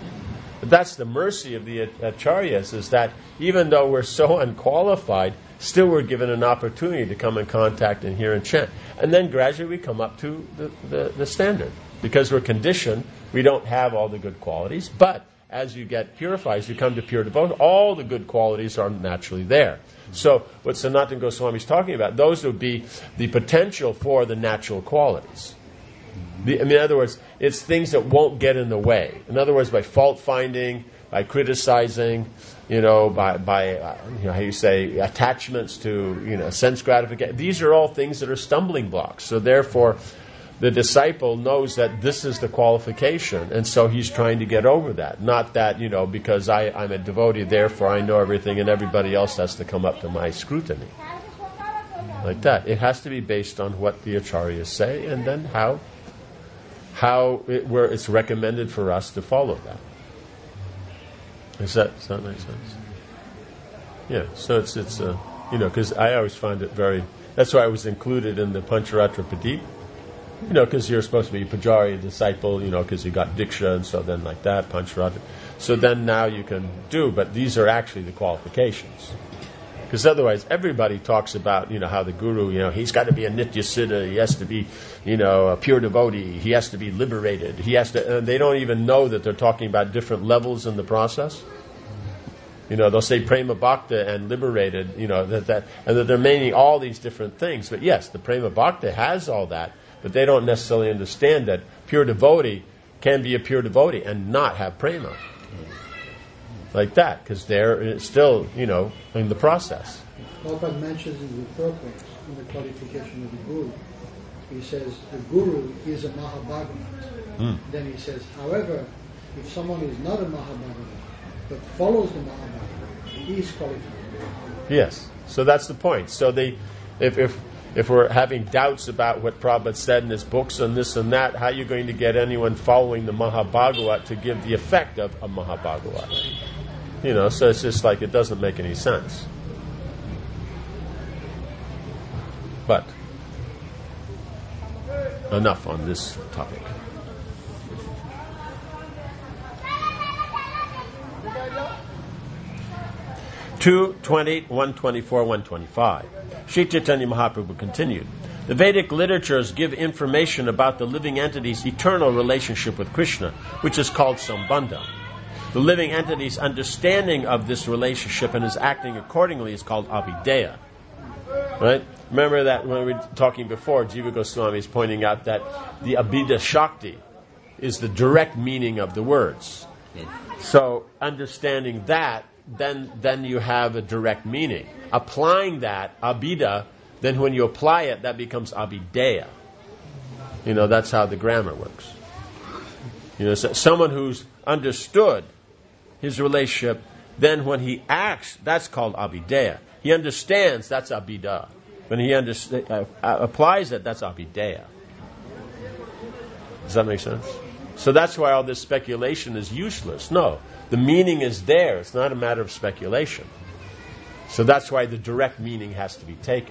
But that's the mercy of the Acharyas, is that even though we're so unqualified, still we're given an opportunity to come in contact and hear and chant. And then gradually we come up to the, the, the standard. Because we're conditioned, we don't have all the good qualities, but as you get purified, as you come to pure devotion, all the good qualities are naturally there. So what Sanatana Goswami is talking about, those would be the potential for the natural qualities. The, I mean, in other words, it's things that won't get in the way. In other words, by fault finding, by criticizing, you know, by, by uh, you know, how you say, attachments to, you know, sense gratification. These are all things that are stumbling blocks. So therefore, the disciple knows that this is the qualification, and so he's trying to get over that. Not that, you know, because I, I'm a devotee, therefore I know everything and everybody else has to come up to my scrutiny. Like that. It has to be based on what the acharyas say, and then how how it, where it's recommended for us to follow that. Does that, does that make sense? Yeah, so it's, it's uh, you know, because I always find it very, that's why I was included in the Pancharatra Pradeep. You know, because you're supposed to be a Pujari, disciple, you know, because you got Diksha, and so then like that, Pancharatra. So then now you can do, but these are actually the qualifications. Because otherwise, everybody talks about, you know, how the guru, you know, he's got to be a Nitya Siddha, he has to be, you know, a pure devotee, he has to be liberated, he has to, and they don't even know that they're talking about different levels in the process. You know, they'll say Prema Bhakta and liberated, you know, that, that, and that they're meaning all these different things. But yes, the Prema Bhakta has all that, but they don't necessarily understand that pure devotee can be a pure devotee and not have prema. Like that, because they're still, you know, in the process. Prabhupada mentions in the purport, in the qualification of the guru, he says the guru is a Mahabhagavad. Mm. Then he says, however, if someone is not a Mahabhagavad, but follows the Mahabhagavad, he is qualified. Yes, so that's the point. So they, if if If we're having doubts about what Prabhupada said in his books and this and that, how are you going to get anyone following the Mahabhagavat to give the effect of a Mahabhagavat? You know, so it's just like it doesn't make any sense. But enough on this topic. two twenty, one twenty-four, one twenty-five. Sri Chaitanya Mahaprabhu continued, the Vedic literatures give information about the living entity's eternal relationship with Krishna, which is called Sambandha. The living entity's understanding of this relationship and his acting accordingly is called Abhideya. Right? Remember that when we were talking before, Jiva Goswami is pointing out that the Abhida Shakti is the direct meaning of the words. So understanding that, then then you have a direct meaning. Applying that, abhida, then when you apply it, that becomes abhideya. You know, that's how the grammar works. You know, so someone who's understood his relationship, then when he acts, that's called abhideya. He understands, that's abhida. When he underst- uh, uh, applies it, that's abhideya. Does that make sense? So that's why all this speculation is useless. No, the meaning is there. It's not a matter of speculation. So that's why the direct meaning has to be taken.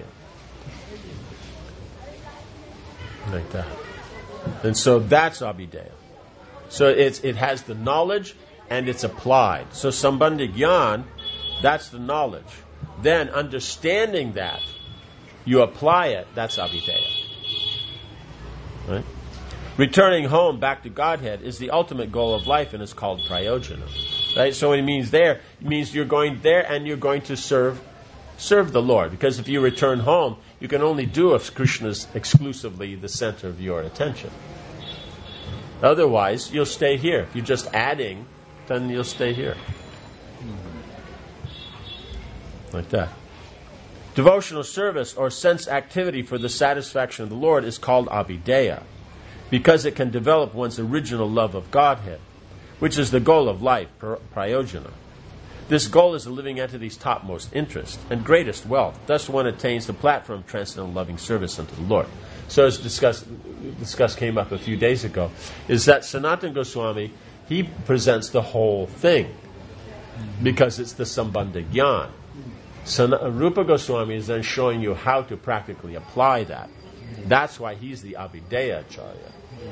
Like that. And so that's Abhideya. So it's, it has the knowledge and it's applied. So Sambandha Gyan, that's the knowledge. Then understanding that, you apply it, that's Abhideya. Right? Returning home back to Godhead is the ultimate goal of life and is called Prayojana. Right? So what it means there, it means you're going there and you're going to serve serve the Lord. Because if you return home, you can only do if Krishna is exclusively the center of your attention. Otherwise, you'll stay here. If you're just adding, then you'll stay here. Like that. Devotional service or sense activity for the satisfaction of the Lord is called Abhideya, because it can develop one's original love of Godhead, which is the goal of life, Prayojana. This goal is the living entity's topmost interest and greatest wealth. Thus one attains the platform of transcendental loving service unto the Lord. So as discussed, discussed came up a few days ago, is that Sanatana Goswami, he presents the whole thing because it's the Sambandha Gyan. San- Rupa Goswami is then showing you how to practically apply that. That's why he's the Abhideya Acharya.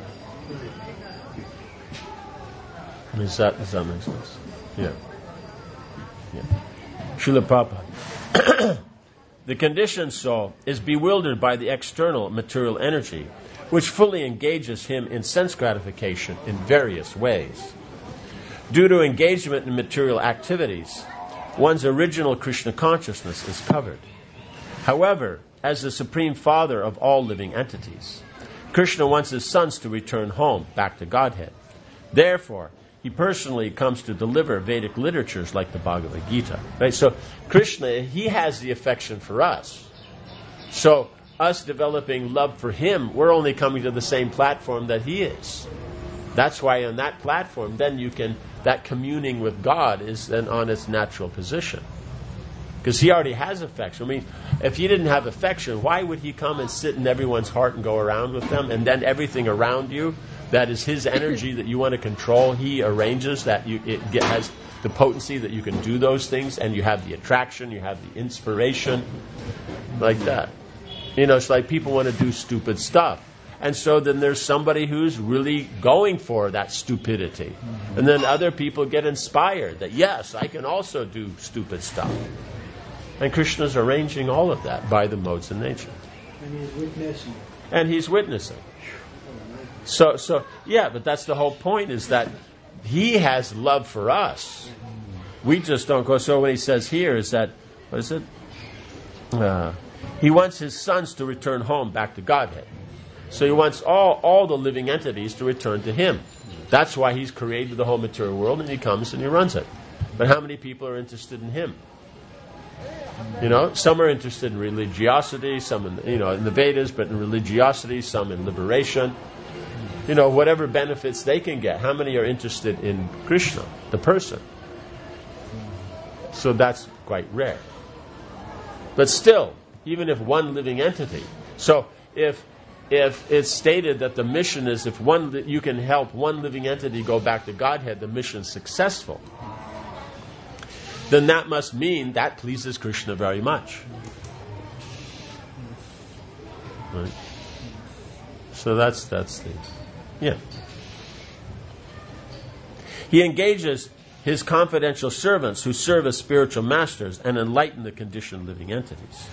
Does that, does that make sense? Yeah. Yeah. Srila Prabhupada. The conditioned soul is bewildered by the external material energy, which fully engages him in sense gratification in various ways. Due to engagement in material activities, one's original Krishna consciousness is covered. However, as the Supreme Father of all living entities, Krishna wants his sons to return home, back to Godhead. Therefore, he personally comes to deliver Vedic literatures like the Bhagavad Gita. Right? So Krishna, he has the affection for us. So us developing love for him, we're only coming to the same platform that he is. That's why on that platform, then you can, that communing with God is then on its natural position. Because he already has affection. I mean, if he didn't have affection, why would he come and sit in everyone's heart and go around with them? And then everything around you, that is his energy that you want to control, he arranges that you, it get, has the potency that you can do those things, and you have the attraction, you have the inspiration, like that. You know, it's like people want to do stupid stuff. And so then there's somebody who's really going for that stupidity. Mm-hmm. And then other people get inspired that, yes, I can also do stupid stuff. And Krishna's arranging all of that by the modes of nature. And he's witnessing. And he's witnessing. So, so yeah, but that's the whole point, is that he has love for us. We just don't go. So what he says here is that, what is it? Uh, he wants his sons to return home back to Godhead. So he wants all, all the living entities to return to him. That's why he's created the whole material world, and he comes and he runs it. But how many people are interested in him? You know, some are interested in religiosity, some in, you know, in the Vedas, but in religiosity, some in liberation. You know, whatever benefits they can get. How many are interested in Krishna, the person? So that's quite rare. But still, even if one living entity, so if if it's stated that the mission is if one you can help one living entity go back to Godhead, the mission's successful, then that must mean that pleases Krishna very much. Right? So that's that's the yeah. He engages his confidential servants who serve as spiritual masters and enlighten the conditioned living entities.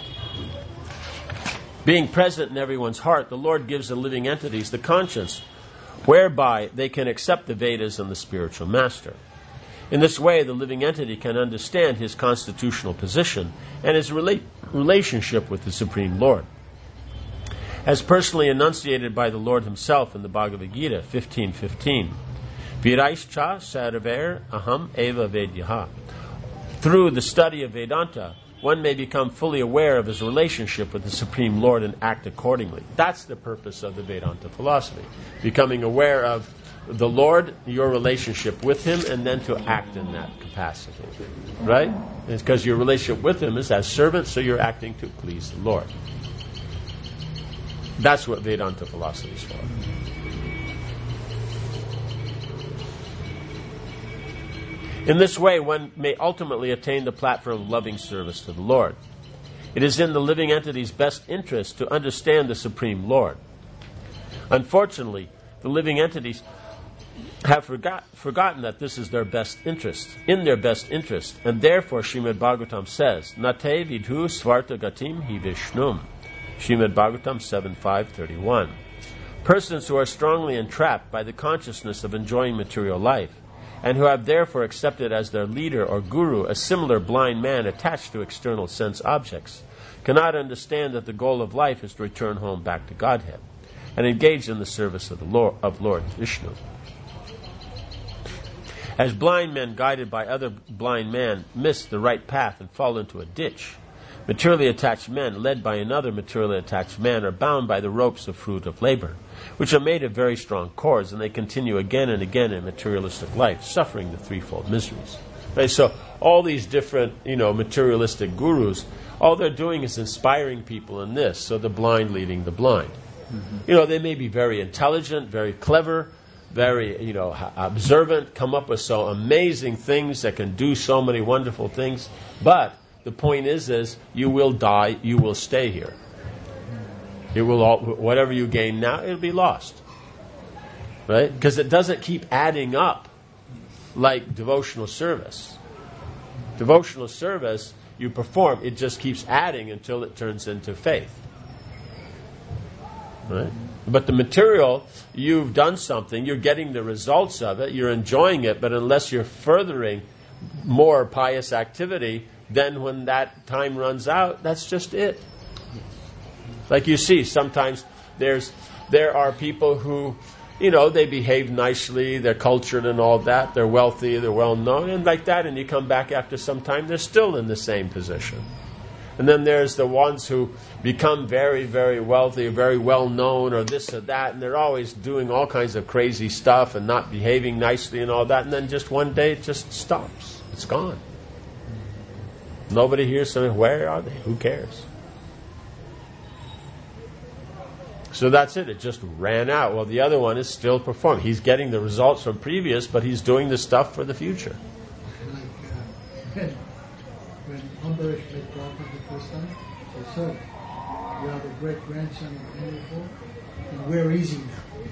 Being present in everyone's heart, the Lord gives the living entities the conscience whereby they can accept the Vedas and the spiritual master. In this way, the living entity can understand his constitutional position and his rela- relationship with the Supreme Lord. As personally enunciated by the Lord himself in the Bhagavad Gita fifteen fifteen, Viraischa sarver aham eva vedyaha. Through the study of Vedanta, one may become fully aware of his relationship with the Supreme Lord and act accordingly. That's the purpose of the Vedanta philosophy. Becoming aware of the Lord, your relationship with him, and then to act in that capacity. Right? It's because your relationship with him is as servant, so you're acting to please the Lord. That's what Vedanta philosophy is for. In this way, one may ultimately attain the platform of loving service to the Lord. It is in the living entity's best interest to understand the Supreme Lord. Unfortunately, the living entities have forgot, forgotten that this is their best interest, in their best interest, and therefore Srimad Bhagavatam says, Nate vidhu svarta gatim hi vishnum. Srimad Bhagavatam seven five thirty-one. Persons who are strongly entrapped by the consciousness of enjoying material life, and who have therefore accepted as their leader or guru a similar blind man attached to external sense objects, cannot understand that the goal of life is to return home back to Godhead, and engage in the service of the Lord, of Lord Vishnu. As blind men guided by other blind men miss the right path and fall into a ditch, materially attached men led by another materially attached man are bound by the ropes of fruit of labor, which are made of very strong cords, and they continue again and again in materialistic life, suffering the threefold miseries. Right? So all these different, you know, materialistic gurus, all they're doing is inspiring people in this, so the blind leading the blind. Mm-hmm. You know, they may be very intelligent, very clever, very, you know, observant, come up with so amazing things that can do so many wonderful things, but the point is, is you will die, you will stay here. It will all, whatever you gain now, it'll be lost. Right? Because it doesn't keep adding up like devotional service. Devotional service, you perform, it just keeps adding until it turns into faith. Right? But the material, you've done something, you're getting the results of it, you're enjoying it, but unless you're furthering more pious activity, then when that time runs out, that's just it. Like you see, sometimes there's there are people who, you know, they behave nicely, they're cultured and all that, they're wealthy, they're well known, and like that, and you come back after some time, they're still in the same position. And then there's the ones who become very, very wealthy, very well known, or this or that, and they're always doing all kinds of crazy stuff and not behaving nicely and all that, and then just one day it just stops. It's gone. Nobody hears something. Where are they? Who cares? So that's it. It just ran out. Well, the other one is still performing. He's getting the results from previous, but he's doing the stuff for the future. Like uh, when Ambarish met Prabhupada the first time, he said, "Sir, you are the great grandson of Henry the Fourth, and where is he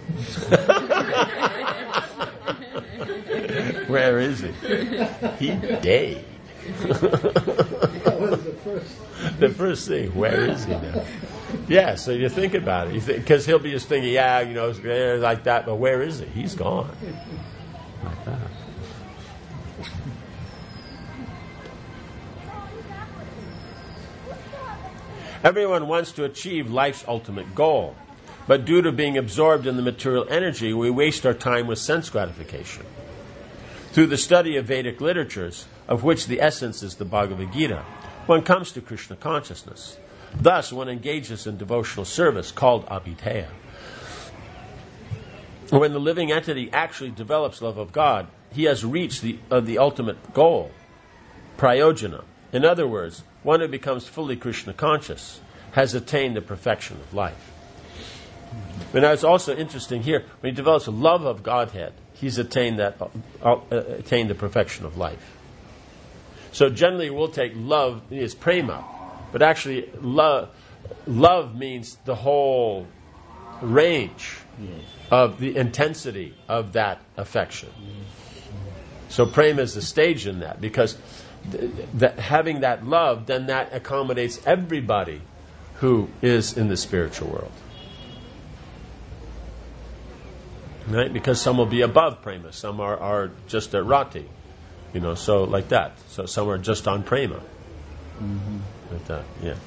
now?" Where is he? He dead. That was the first. The first thing, where is he now? Yeah, so you think about it. Because he'll be just thinking, yeah, you know, like that, but where is he? He's gone. Like that. Everyone wants to achieve life's ultimate goal. But due to being absorbed in the material energy, we waste our time with sense gratification. Through the study of Vedic literatures, of which the essence is the Bhagavad Gita, one comes to Krishna consciousness. Thus, one engages in devotional service called abhidheya. When the living entity actually develops love of God, he has reached the, uh, the ultimate goal, prayojana. In other words, one who becomes fully Krishna conscious has attained the perfection of life. And now it's also interesting here, when he develops a love of Godhead, he's attained that uh, uh, attained the perfection of life. So generally we'll take love as prema, but actually love love means the whole range yes. of the intensity of that affection. Yes. So prema is the stage in that, because th- th- having that love, then that accommodates everybody who is in the spiritual world. Right? Because some will be above prema, some are, are just at rati, you know, so like that. So some are just on prema. Mm-hmm. Like that, yeah.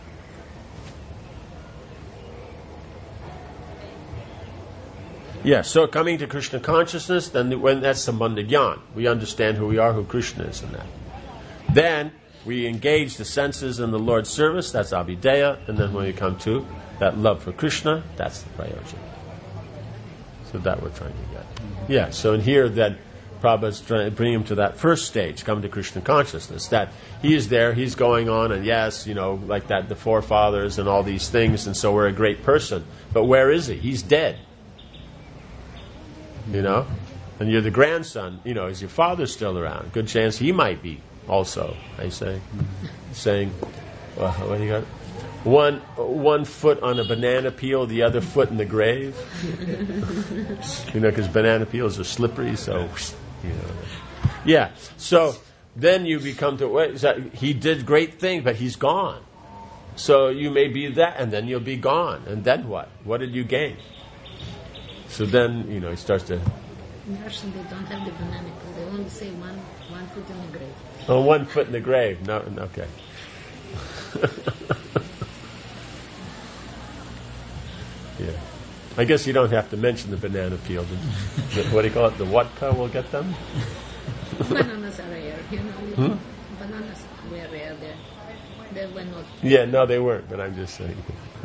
Yeah, so coming to Krishna consciousness, then when that's Sambandha Gyan. We understand who we are, who Krishna is in that. Then we engage the senses in the Lord's service, that's abhidheya, and then when we come to that love for Krishna, that's the prayojana. So that we're trying to get. Yeah, so in here then Prabhupada's trying to bring him to that first stage, come to Krishna consciousness, that he is there, he's going on, and yes, you know, like that, the forefathers and all these things, and so we're a great person. But where is he? He's dead. You know? And you're the grandson, you know, is your father still around? Good chance he might be also, I say. Saying, well, what do you got? one one foot on a banana peel, the other foot in the grave. You know, because banana peels are slippery, so you know. Yeah. So then you become to wait. He did great things, but he's gone. So you may be that, and then you'll be gone. And then what? What did you gain? So then, you know, he starts to... In Russian, they don't have the banana peel. They only say one, one foot in the grave. Oh, one foot in the grave. No, okay. Yeah. I guess you don't have to mention the banana peel. The, what do you call it? The Wodka will get them? Bananas are rare, you know. Hmm? Bananas were rare there. They were not. Yeah, no, they weren't, but I'm just saying.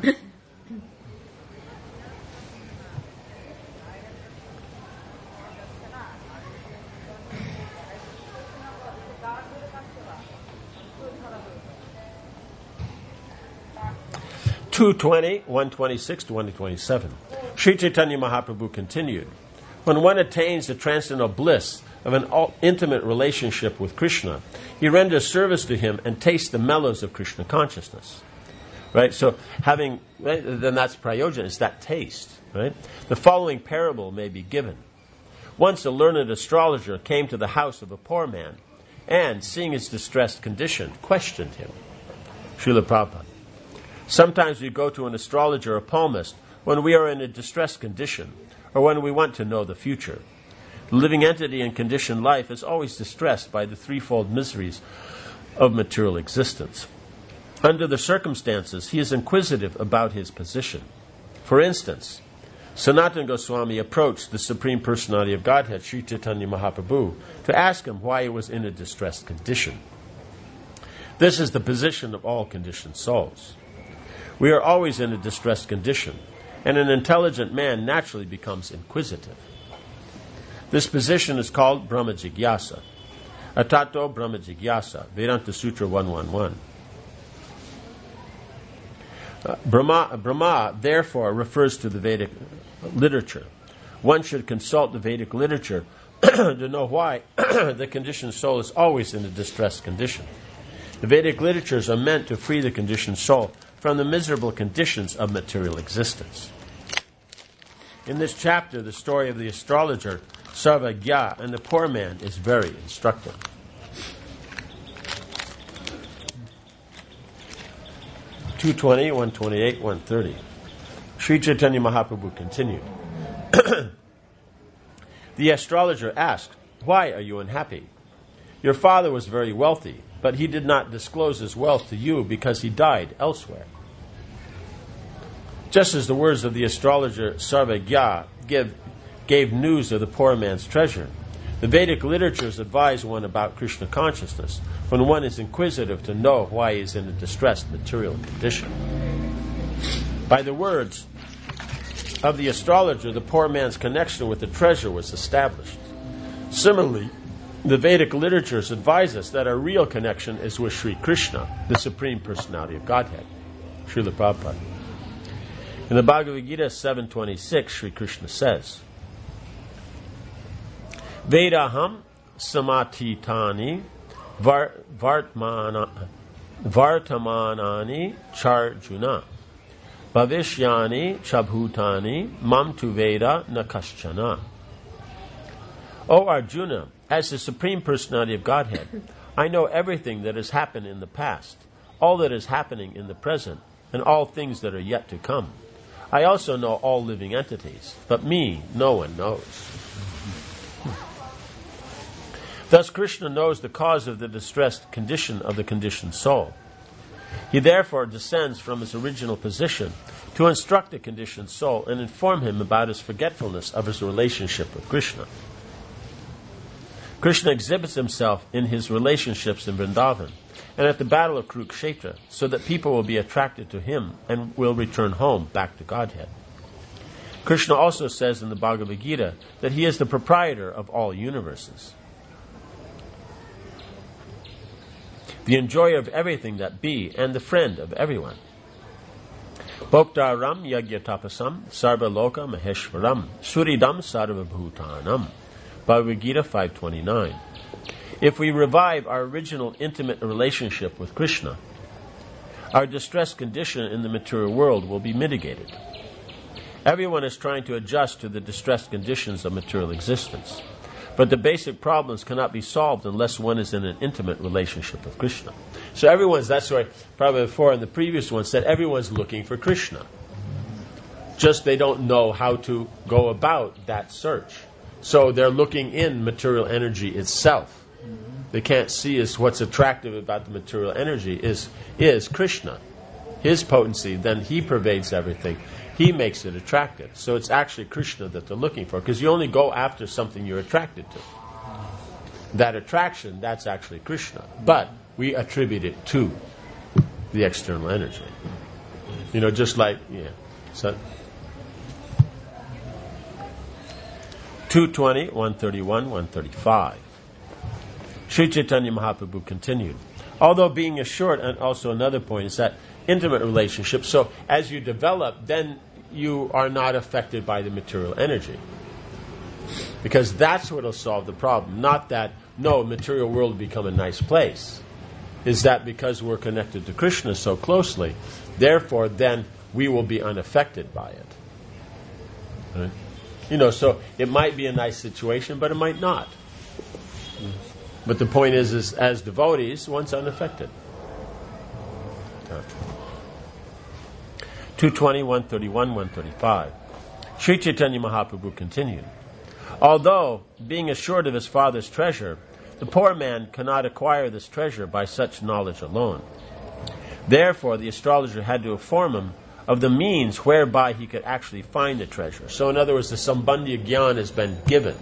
two twenty, one twenty-six to one twenty-seven. Sri Chaitanya Mahaprabhu continued, when one attains the transcendental bliss of an intimate relationship with Krishna, he renders service to him and tastes the mellows of Krishna consciousness. Right? So having, right, then that's prayojan, it's that taste. Right? The following parable may be given. Once a learned astrologer came to the house of a poor man and, seeing his distressed condition, questioned him. Srila Prabhupada. Sometimes we go to an astrologer or palmist when we are in a distressed condition or when we want to know the future. The living entity in conditioned life is always distressed by the threefold miseries of material existence. Under the circumstances, he is inquisitive about his position. For instance, Sanatana Goswami approached the Supreme Personality of Godhead, Sri Chaitanya Mahaprabhu, to ask him why he was in a distressed condition. This is the position of all conditioned souls. We are always in a distressed condition, and an intelligent man naturally becomes inquisitive. This position is called Brahma Jigyasa. Atato Brahma Jigyasa, Vedanta Sutra one eleven. Uh, Brahma, Brahma, therefore, refers to the Vedic literature. One should consult the Vedic literature to know why the conditioned soul is always in a distressed condition. The Vedic literatures are meant to free the conditioned soul from the miserable conditions of material existence. In this chapter, the story of the astrologer, Sarvagya, and the poor man is very instructive. two twenty, one twenty-eight, one thirty. Sri Chaitanya Mahaprabhu continued. The astrologer asked, "Why are you unhappy? Your father was very wealthy, but he did not disclose his wealth to you because he died elsewhere." Just as the words of the astrologer Sarvagya give, gave news of the poor man's treasure, the Vedic literatures advise one about Krishna consciousness when one is inquisitive to know why he is in a distressed material condition. By the words of the astrologer, the poor man's connection with the treasure was established. Similarly, the Vedic literatures advise us that our real connection is with Sri Krishna, the Supreme Personality of Godhead. Srila Prabhupada. In the Bhagavad Gita seven twenty-six, Sri Krishna says, Vedaham samatitani var, vartmana, vartamanani charjuna bhavishyani chabhutani mam tu veda nakaschana. O Arjuna, as the Supreme Personality of Godhead, I know everything that has happened in the past, all that is happening in the present, and all things that are yet to come. I also know all living entities, but me no one knows. Thus Krishna knows the cause of the distressed condition of the conditioned soul. He therefore descends from his original position to instruct the conditioned soul and inform him about his forgetfulness of his relationship with Krishna. Krishna exhibits himself in his relationships in Vrindavan and at the battle of Kurukshetra so that people will be attracted to him and will return home back to Godhead. Krishna also says in the Bhagavad Gita that he is the proprietor of all universes, the enjoyer of everything that be, and the friend of everyone. Bhoktaram yagyatapasam sarva loka maheshwaram suridam sarva bhutanam. Bhagavad Gita five twenty-nine. If we revive our original intimate relationship with Krishna, our distressed condition in the material world will be mitigated. Everyone is trying to adjust to the distressed conditions of material existence. But the basic problems cannot be solved unless one is in an intimate relationship with Krishna. So everyone's, that's why Prabhupada before in the previous one said everyone's looking for Krishna. Just they don't know how to go about that search. So they're looking in material energy itself. They can't see as what's attractive about the material energy is, is Krishna. His potency, then he pervades everything. He makes it attractive. So it's actually Krishna that they're looking for, because you only go after something you're attracted to. That attraction, that's actually Krishna. But we attribute it to the external energy. You know, just like, yeah. So, two twenty, one thirty-one, one thirty-five. Sri Chaitanya Mahaprabhu continued. Although being assured, and also another point, is that intimate relationship, so as you develop, then you are not affected by the material energy. Because that's what will solve the problem. Not that, no, material world will become a nice place. Is that because we're connected to Krishna so closely, therefore then we will be unaffected by it. Right? You know, so it might be a nice situation, but it might not. But the point is, is as devotees, one's unaffected. two twenty, one thirty-one, one thirty-five. Sri Chaitanya Mahaprabhu continued. Although, being assured of his father's treasure, the poor man cannot acquire this treasure by such knowledge alone. Therefore, the astrologer had to inform him of the means whereby he could actually find the treasure. So in other words, the Sambandhya Gyan has been given.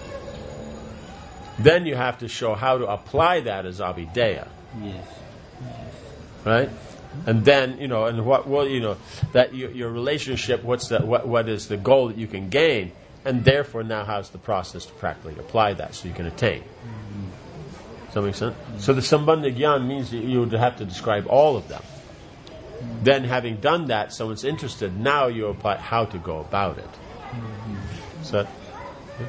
Then you have to show how to apply that as Abhideya. Yes. Right? And then, you know, and what, well, you know, that your, your relationship, what's the, what, what is the goal that you can gain, and therefore now how's the process to practically apply that so you can attain. Mm-hmm. Does that make sense? Mm-hmm. So the Sambandha Gyan means that you would have to describe all of them. Mm-hmm. Then having done that, someone's interested, now you apply how to go about it. Mm-hmm. So, yeah.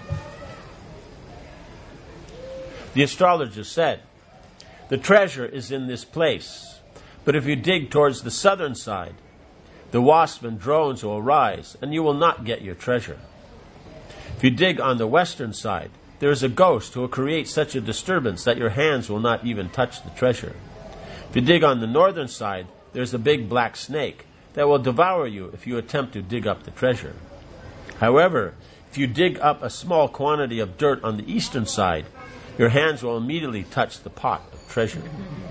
The astrologer said, the treasure is in this place, but if you dig towards the southern side, the wasps and drones will arise, and you will not get your treasure. If you dig on the western side, there is a ghost who will create such a disturbance that your hands will not even touch the treasure. If you dig on the northern side, there is a big black snake that will devour you if you attempt to dig up the treasure. However, if you dig up a small quantity of dirt on the eastern side, your hands will immediately touch the pot of treasure.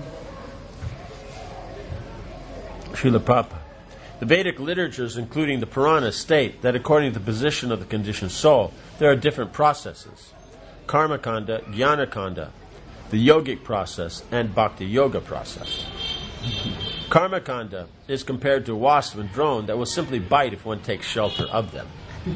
Srila Prabhupada. The Vedic literatures, including the Puranas, state that according to the position of the conditioned soul, there are different processes. Karmakanda, Jnanakanda, the yogic process, and Bhakti Yoga process. Karmakanda is compared to a wasp and drone that will simply bite if one takes shelter of them.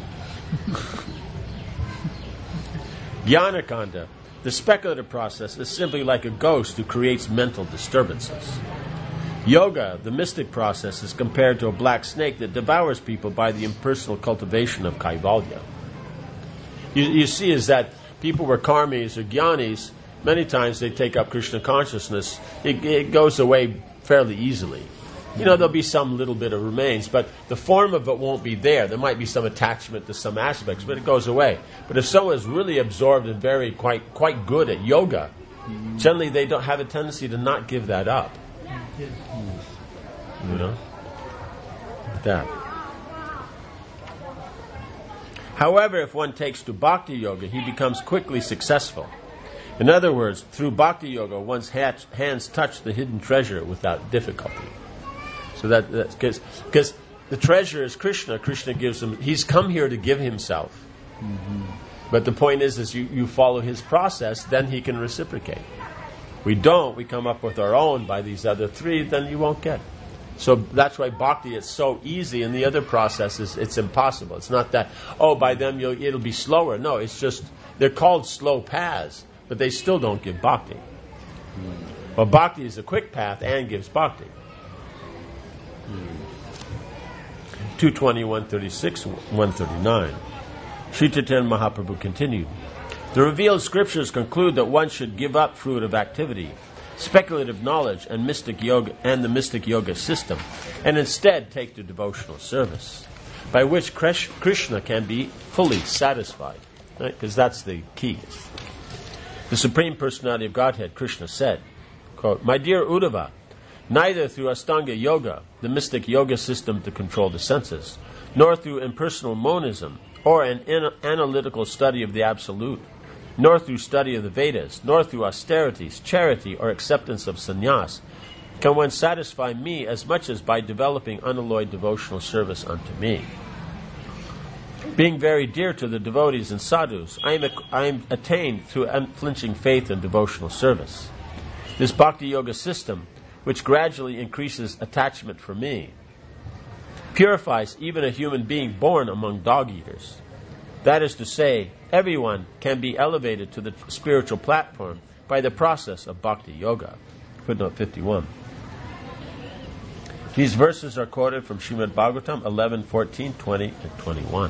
Jnanakanda, the speculative process, is simply like a ghost who creates mental disturbances. Yoga, the mystic process, is compared to a black snake that devours people by the impersonal cultivation of kaivalya. You, you see is that people who are karmis or jnanis, many times they take up Krishna consciousness, it, it goes away fairly easily. You know, there'll be some little bit of remains, but the form of it won't be there. There might be some attachment to some aspects, but it goes away. But if someone is really absorbed and very quite quite good at yoga, generally they don't have a tendency to not give that up. You know? Like that. However, if one takes to Bhakti Yoga, he becomes quickly successful. In other words, through Bhakti Yoga, one's ha- hands touch the hidden treasure without difficulty. So that that's because because the treasure is Krishna. Krishna gives him. He's come here to give himself. Mm-hmm. But the point is, is you, you follow his process, then he can reciprocate. We don't. We come up with our own by these other three, then you won't get it. So that's why bhakti is so easy, and the other processes, it's impossible. It's not that, oh, by them you'll, it'll be slower. No, it's just, they're called slow paths, but they still don't give bhakti. Mm. Well, bhakti is a quick path and gives bhakti. Mm. two twenty, one thirty-six, one thirty-nine. Sri Chaitanya Mahaprabhu continued. The revealed scriptures conclude that one should give up fruit of activity speculative knowledge and mystic yoga and the mystic yoga system, and instead take to devotional service, by which Krishna can be fully satisfied. Right? Because that's the key. The Supreme Personality of Godhead, Krishna said, quote, "My dear Uddhava, neither through Astanga Yoga, the mystic yoga system to control the senses, nor through impersonal monism, or an in- analytical study of the Absolute, nor through study of the Vedas, nor through austerities, charity, or acceptance of sannyas, can one satisfy me as much as by developing unalloyed devotional service unto me. Being very dear to the devotees and sadhus, I am, I am attained through unflinching faith and devotional service. This bhakti yoga system, which gradually increases attachment for me, purifies even a human being born among dog-eaters. That is to say, everyone can be elevated to the spiritual platform by the process of bhakti yoga." Footnote fifty-one. These verses are quoted from Srimad Bhagavatam eleven, fourteen, twenty, and twenty-one.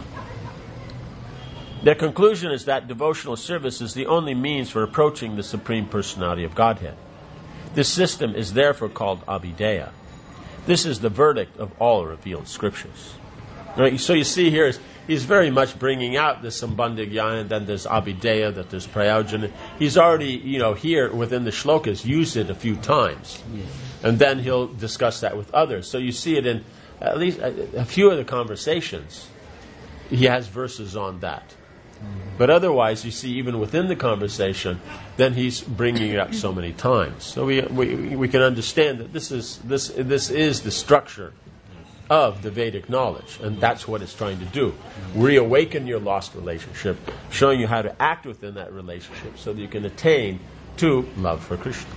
Their conclusion is that devotional service is the only means for approaching the Supreme Personality of Godhead. This system is therefore called Abhideya. This is the verdict of all revealed scriptures. Right? So you see here, is, he's very much bringing out this Sambandha Jnana, and then there's Abhideya, that there's Prayojana. He's already, you know, here within the shlokas used it a few times. Yes. And then he'll discuss that with others. So you see it in at least a, a few of the conversations. He has verses on that. But otherwise, you see, even within the conversation, then he's bringing it up so many times. So we we we can understand that this is this this is the structure of the Vedic knowledge, and that's what it's trying to do: reawaken your lost relationship, showing you how to act within that relationship, so that you can attain to love for Krishna.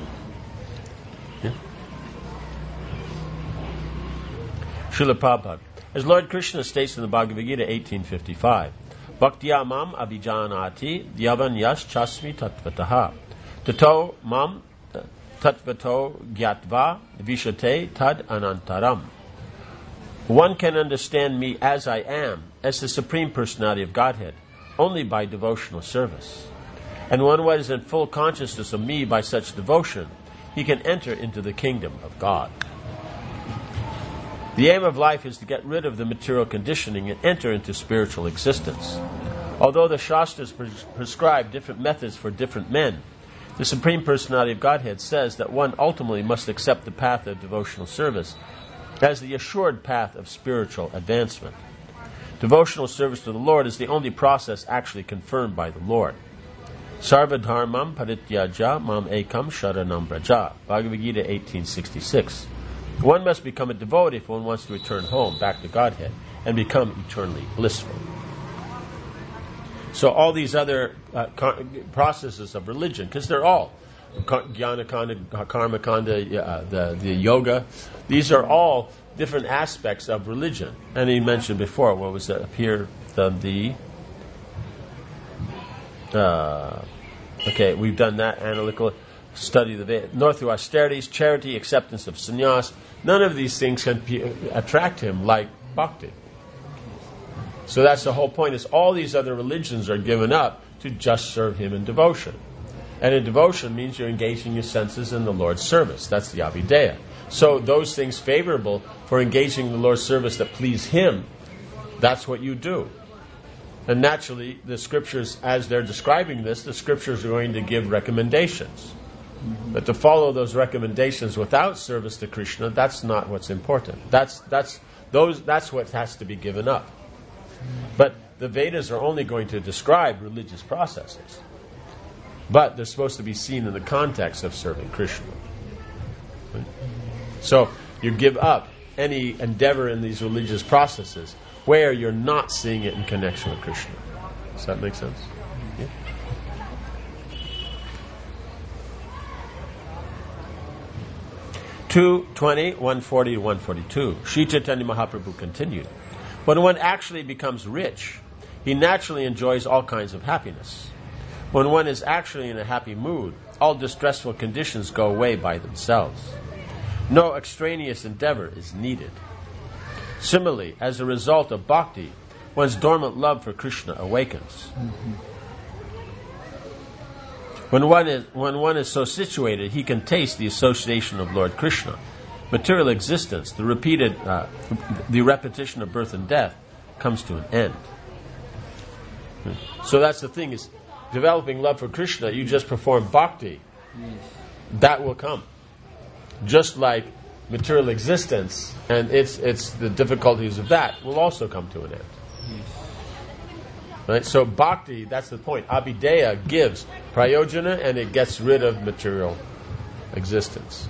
Yeah? Srila Prabhupada, as Lord Krishna states in the Bhagavad Gita eighteen fifty-five. Bhaktya mam abhijanati yavan yas chasmi tatvataha. Tato mam tatvato gyatva vishate tad anantaram. One can understand me as I am, as the Supreme Personality of Godhead, only by devotional service. And when one is in full consciousness of me by such devotion, he can enter into the kingdom of God. The aim of life is to get rid of the material conditioning and enter into spiritual existence. Although the Shastras pres- prescribe different methods for different men, the Supreme Personality of Godhead says that one ultimately must accept the path of devotional service as the assured path of spiritual advancement. Devotional service to the Lord is the only process actually confirmed by the Lord. Sarva dharmam parityaja mam ekam sharanam braja. Bhagavad Gita eighteen sixty-six. One must become a devotee if one wants to return home, back to Godhead, and become eternally blissful. So all these other uh, car- processes of religion, because they're all jnana kanda, karma kanda, uh, the, the yoga, these are all different aspects of religion. And he mentioned before, what was that up here? The, the uh, okay, we've done that analytical study of the Veda. Nor through austerities, charity, acceptance of sannyas. None of these things can p- attract him like bhakti. So that's the whole point, is all these other religions are given up to just serve him in devotion. And in devotion means you're engaging your senses in the Lord's service. That's the Abhideya. So those things favorable for engaging in the Lord's service that please him, that's what you do. And naturally, the scriptures, as they're describing this, the scriptures are going to give recommendations. But to follow those recommendations without service to Krishna, that's not what's important. That's that's those that's what has to be given up. But the Vedas are only going to describe religious processes. But they're supposed to be seen in the context of serving Krishna. So you give up any endeavor in these religious processes where you're not seeing it in connection with Krishna. Does that make sense? Yeah. two twenty, one forty to one forty-two. Sri Chaitanya Mahaprabhu continued. When one actually becomes rich, he naturally enjoys all kinds of happiness. When one is actually in a happy mood, all distressful conditions go away by themselves. No extraneous endeavor is needed. Similarly, as a result of bhakti, one's dormant love for Krishna awakens. Mm-hmm. When one is when one is so situated, he can taste the association of Lord Krishna. Material existence, the repeated, uh, the repetition of birth and death, comes to an end. So that's the thing: is developing love for Krishna. You just perform bhakti, Yes. that will come. Just like material existence and it's it's the difficulties of that will also come to an end. Yes. Right? So bhakti, that's the point. Abhideya gives prayojana and it gets rid of material existence.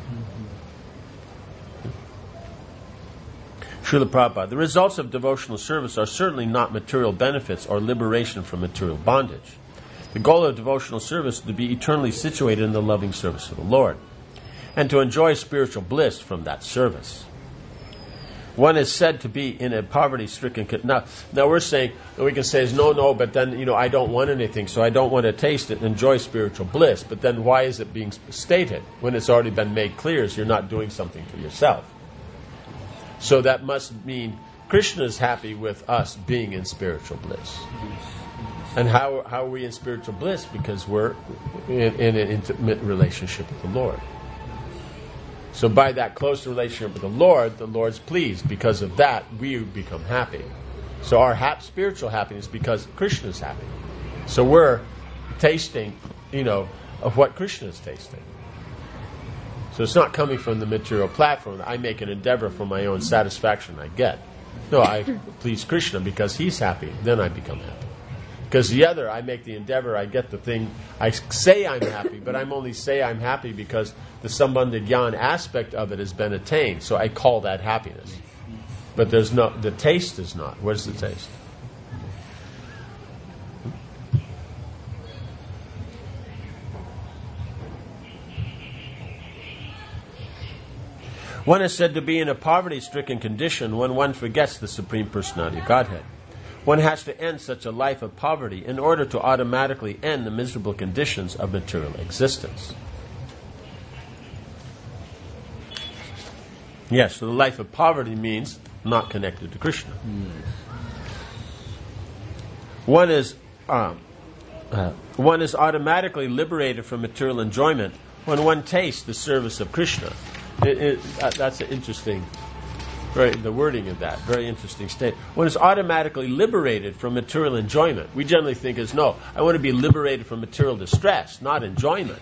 Srila Prabhupada, the results of devotional service are certainly not material benefits or liberation from material bondage. The goal of devotional service is to be eternally situated in the loving service of the Lord and to enjoy spiritual bliss from that service. One is said to be in a poverty-stricken... Con- now, now we're saying, we can say, no, no, but then, you know, I don't want anything, so I don't want to taste it and enjoy spiritual bliss. But then why is it being stated when it's already been made clear as you're not doing something for yourself? So that must mean Krishna is happy with us being in spiritual bliss. And how, how are we in spiritual bliss? Because we're in, in an intimate relationship with the Lord. So by that close relationship with the Lord, the Lord's pleased. Because of that, we become happy. So our hap- spiritual happiness because Krishna is happy. So we're tasting, you know, of what Krishna is tasting. So it's not coming from the material platform. I make an endeavor for my own satisfaction I get. No, I please Krishna because he's happy. Then I become happy. Because the other, I make the endeavor, I get the thing, I say I'm happy, but I'm only say I'm happy because the Sambandha Gyan aspect of it has been attained. So I call that happiness. But there's no, the taste is not. Where's the taste? One is said to be in a poverty-stricken condition when one forgets the Supreme Personality of Godhead. One has to end such a life of poverty in order to automatically end the miserable conditions of material existence. Yes, so the life of poverty means not connected to Krishna. One is um, uh, one is automatically liberated from material enjoyment when one tastes the service of Krishna. It, it, uh, that's an interesting, very, the wording of that, very interesting state. One is automatically liberated from material enjoyment. We generally think as, no, I want to be liberated from material distress, not enjoyment.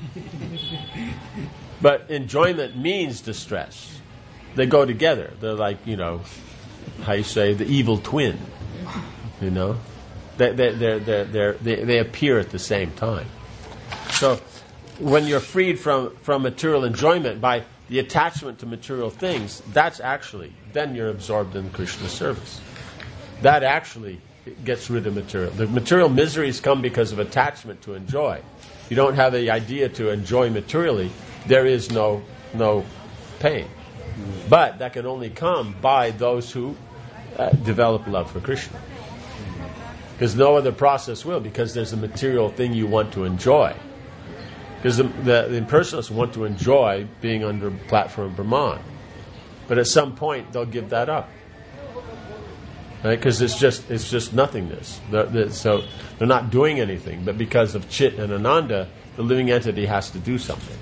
But enjoyment means distress. They go together. They're like, you know, how you say, the evil twin. You know? They, they, they're, they're, they're, they, they appear at the same time. So when you're freed from, from material enjoyment by the attachment to material things, that's actually, then you're absorbed in Krishna's service. That actually gets rid of material. The material miseries come because of attachment to enjoy. You don't have the idea to enjoy materially, there is no no pain. But that can only come by those who uh, develop love for Krishna. Because no other process will, because there's a material thing you want to enjoy. Because the, the, the impersonalists want to enjoy being under platform Brahman. But at some point, they'll give that up. Right? Because it's just it's just nothingness. They're, they're, so they're not doing anything. But because of Chit and Ananda, the living entity has to do something.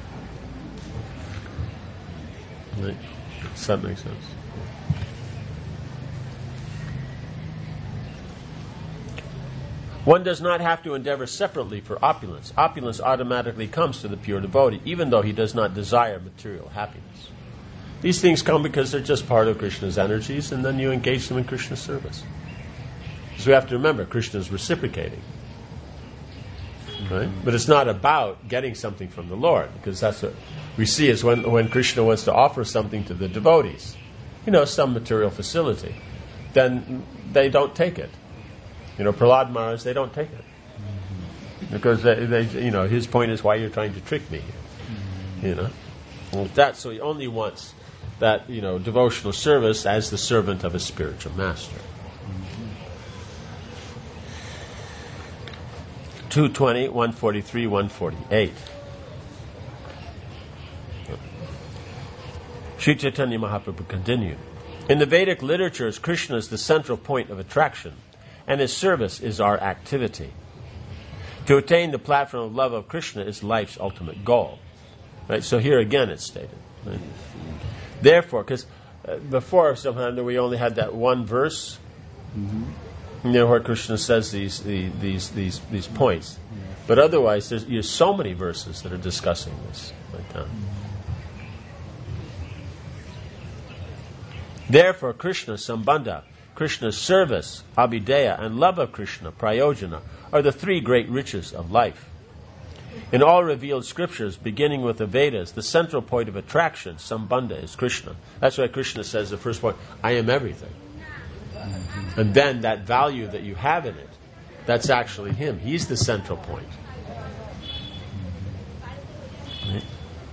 Right? Does that make sense? One does not have to endeavor separately for opulence. Opulence automatically comes to the pure devotee, even though he does not desire material happiness. These things come because they're just part of Krishna's energies, and then you engage them in Krishna's service. So we have to remember, Krishna is reciprocating. Right? But it's not about getting something from the Lord, because that's what we see is when, when Krishna wants to offer something to the devotees, you know, some material facility, then they don't take it. You know, Prahlad Maharaj, they don't take it. Because, they, they, you know, his point is, why you're trying to trick me here. You know? And with that, so he only wants that, you know, devotional service as the servant of a spiritual master. two twenty, one forty-three, one forty-eight. Sri Chaitanya Mahaprabhu continued. In the Vedic literatures, Krishna is the central point of attraction, and his service is our activity. To attain the platform of love of Krishna is life's ultimate goal. Right? So here again it's stated. Right? Therefore, because uh, before somehow we only had that one verse, mm-hmm. you know, where Krishna says these the, these these these points, yeah. But otherwise there's, there's so many verses that are discussing this. Like that. Therefore, Krishna's sambandha, Krishna's service, abhideya, and love of Krishna, prayojana, are the three great riches of life. In all revealed scriptures, beginning with the Vedas, the central point of attraction, sambandha, is Krishna. That's why Krishna says the first point, I am everything. And then that value that you have in it, that's actually Him. He's the central point. Right?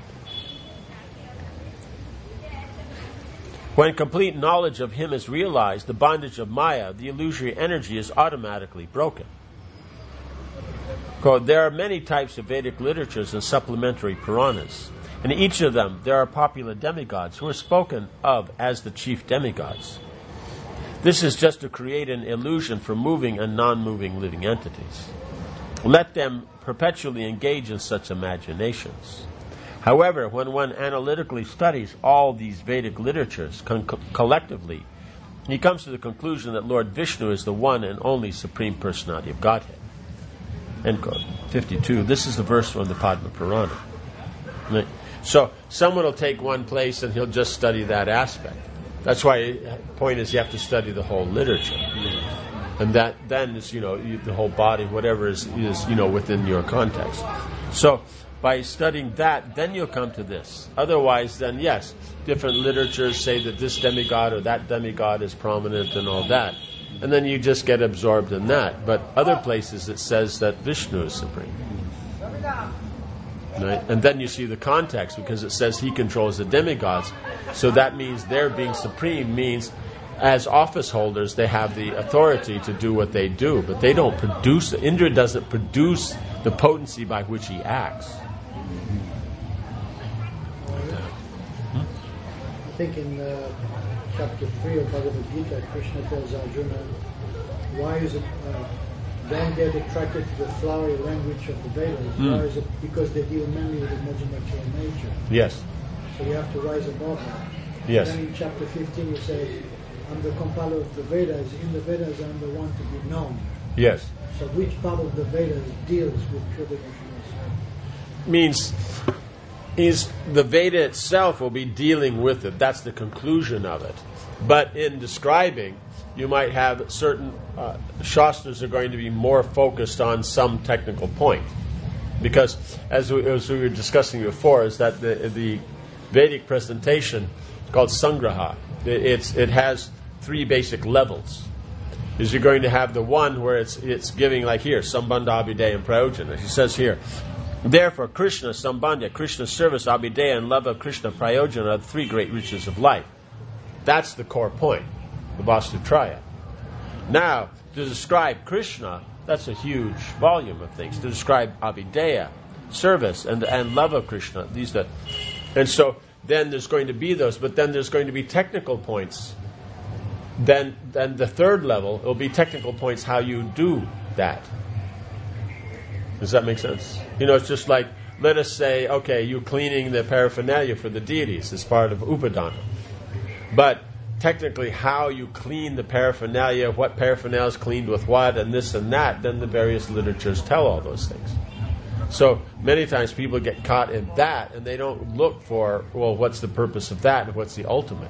When complete knowledge of Him is realized, the bondage of Maya, the illusory energy, is automatically broken. Quote, there are many types of Vedic literatures and supplementary Puranas. In each of them, there are popular demigods who are spoken of as the chief demigods. This is just to create an illusion for moving and non-moving living entities. Let them perpetually engage in such imaginations. However, when one analytically studies all these Vedic literatures con- collectively, he comes to the conclusion that Lord Vishnu is the one and only Supreme Personality of Godhead. End quote. fifty-two. This is the verse from the Padma Purana. Right? So, someone will take one place and he'll just study that aspect. That's why the point is you have to study the whole literature. And that then is, you know, you, the whole body, whatever is, is, you know, within your context. So, by studying that, then you'll come to this. Otherwise, then yes, different literatures say that this demigod or that demigod is prominent and all that. And then you just get absorbed in that. But other places it says that Vishnu is supreme. Right? And then you see the context because it says He controls the demigods. So that means their being supreme means as office holders they have the authority to do what they do. But they don't produce, Indra doesn't produce the potency by which he acts. I think in uh, chapter three of Bhagavad Gita, Krishna tells Arjuna, why is it, uh, don't get attracted to the flowery language of the Vedas. Mm. Why is it? Because they deal mainly with emergent material nature. Yes. So you have to rise above that. Yes. And then in chapter fifteen you say, I'm the compiler of the Vedas. In the Vedas I'm the one to be known. Yes. So which part of the Vedas deals with pure devotionalism? Means is the Veda itself will be dealing with it. That's the conclusion of it. But in describing, you might have certain uh, Shastras are going to be more focused on some technical point. Because as we, as we were discussing before, is that the, the Vedic presentation is called Sangraha. It, it's, it has three basic levels. Is you're going to have the one where it's it's giving like here, Sambandha, Abhideya, and Prayojana. He says here, therefore Krishna, Sambandha, Krishna's service, Abhideya, and love of Krishna, Prayojana are the three great riches of life. That's the core point, the Vastutraya. Now, to describe Krishna, that's a huge volume of things. To describe Abhideya, service, and and love of Krishna, these that, and so then there's going to be those, but then there's going to be technical points. Then, then the third level will be technical points how you do that. Does that make sense? You know, it's just like, let us say, okay, you're cleaning the paraphernalia for the deities as part of Upadana. But technically how you clean the paraphernalia, what paraphernalia is cleaned with what, and this and that, then the various literatures tell all those things. So many times people get caught in that and they don't look for, well, what's the purpose of that and what's the ultimate?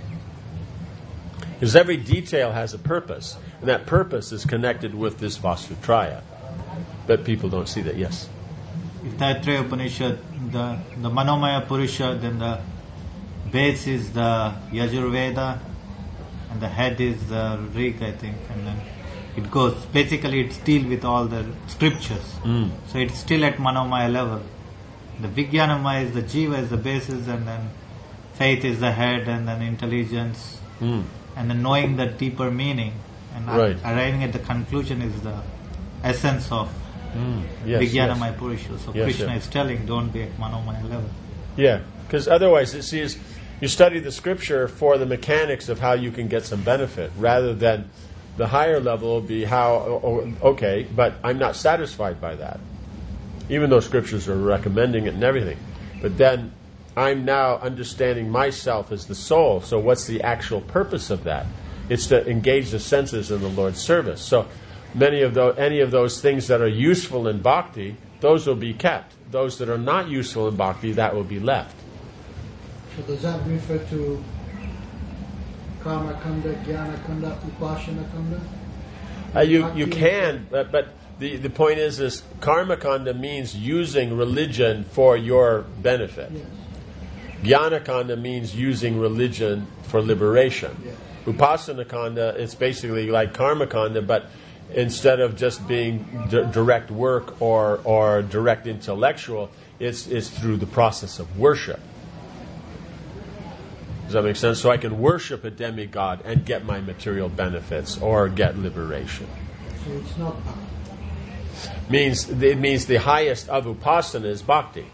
Because every detail has a purpose, and that purpose is connected with this Vastutraya. But people don't see that, yes. If Taittiriya Upanishad, the, the Manomaya Purusha, then the base is the Yajurveda, and the head is the Rig, I think, and then it goes, basically it's deal with all the scriptures. Mm. So it's still at Manomaya level. The Vijnanamaya is the Jiva is the basis, and then faith is the head, and then intelligence. Mm. And then knowing the deeper meaning and right. arriving at the conclusion is the essence of mm. yes, Vijnanamaya yes. Purusha. So yes, Krishna yes. is telling, don't be at Manomaya level. Yeah, because otherwise it sees, you study the scripture for the mechanics of how you can get some benefit, rather than the higher level will be how, oh, okay, but I'm not satisfied by that. Even though scriptures are recommending it and everything. But then I'm now understanding myself as the soul. So what's the actual purpose of that? It's to engage the senses in the Lord's service. So many of those, any of those things that are useful in bhakti, those will be kept. Those that are not useful in bhakti, that will be left. So does that refer to karma kanda, jnana kanda, upasana kanda? Uh, you you can, but, but the, the point is, is karma kanda means using religion for your benefit. Yes. Jnana kanda means using religion for liberation. Yes. Upasana kanda, it's basically like karma kanda, but instead of just being d- direct work or or direct intellectual, it's it's through the process of worship. Does that make sense? So I can worship a demigod and get my material benefits or get liberation. So it's not bhakti. Means it means the highest of upasana is bhakti.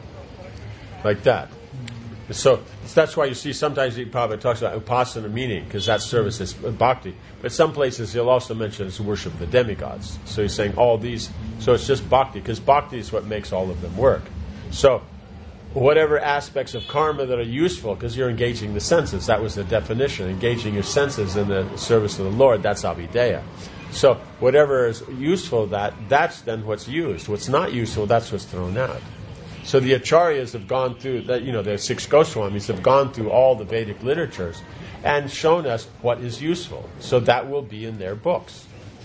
Like that. So that's why you see sometimes he probably talks about upasana meaning, because that service is bhakti. But some places he'll also mention it's worship of the demigods. So he's saying all these, so it's just bhakti, because bhakti is what makes all of them work. So whatever aspects of karma that are useful, because you're engaging the senses, that was the definition, engaging your senses in the service of the Lord, that's avideya. So whatever is useful, that that's then what's used. What's not useful, that's what's thrown out. So the acharyas have gone through, that, you know, the six Goswamis have gone through all the Vedic literatures and shown us what is useful. So that will be in their books.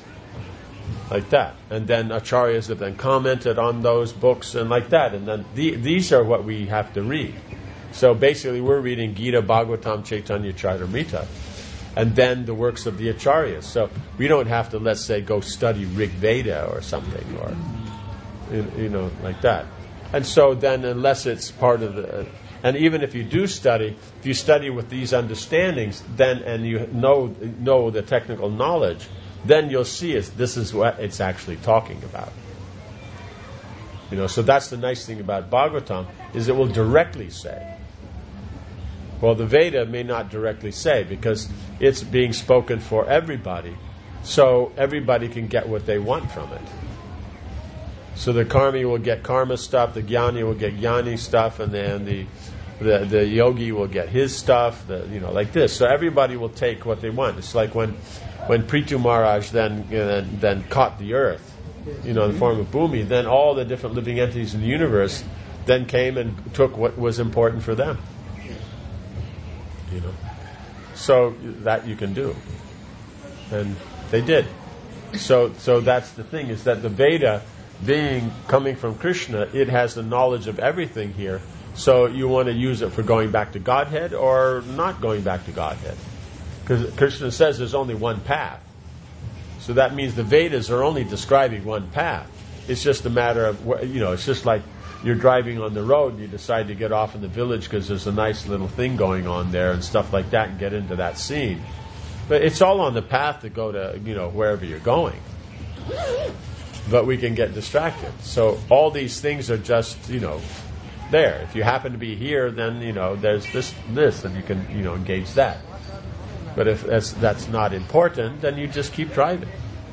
Like that. And then acharyas have then commented on those books and like that. And then the, these are what we have to read. So basically we're reading Gita, Bhagavatam, Chaitanya Charitamrita, and then the works of the acharyas. So we don't have to, let's say, go study Rig Veda or something, or, you know, like that. And so then, unless it's part of the, and even if you do study, if you study with these understandings, then and you know know the technical knowledge, then you'll see it. This is what it's actually talking about. You know, so that's the nice thing about Bhagavatam, is it will directly say. Well, the Veda may not directly say, because it's being spoken for everybody, so everybody can get what they want from it. So the karmi will get karma stuff, the jnani will get jnani stuff, and then the the, the yogi will get his stuff, the, you know, like this. So everybody will take what they want. It's like when when Prithu Maharaj then you know, then, then caught the earth, you know, in the form of Bhumi, then all the different living entities in the universe then came and took what was important for them. You know, so that you can do, and they did. So so that's the thing, is that the Veda, being coming from Krishna, it has the knowledge of everything here. So you want to use it for going back to Godhead or not going back to Godhead. Because Krishna says there's only one path. So that means the Vedas are only describing one path. It's just a matter of, you know, it's just like you're driving on the road and you decide to get off in the village because there's a nice little thing going on there and stuff like that, and get into that scene. But it's all on the path to go to, you know, wherever you're going. But we can get distracted. So all these things are just, you know, there. If you happen to be here, then, you know, there's this, this, and you can, you know, engage that. But if that's, that's not important, then you just keep driving.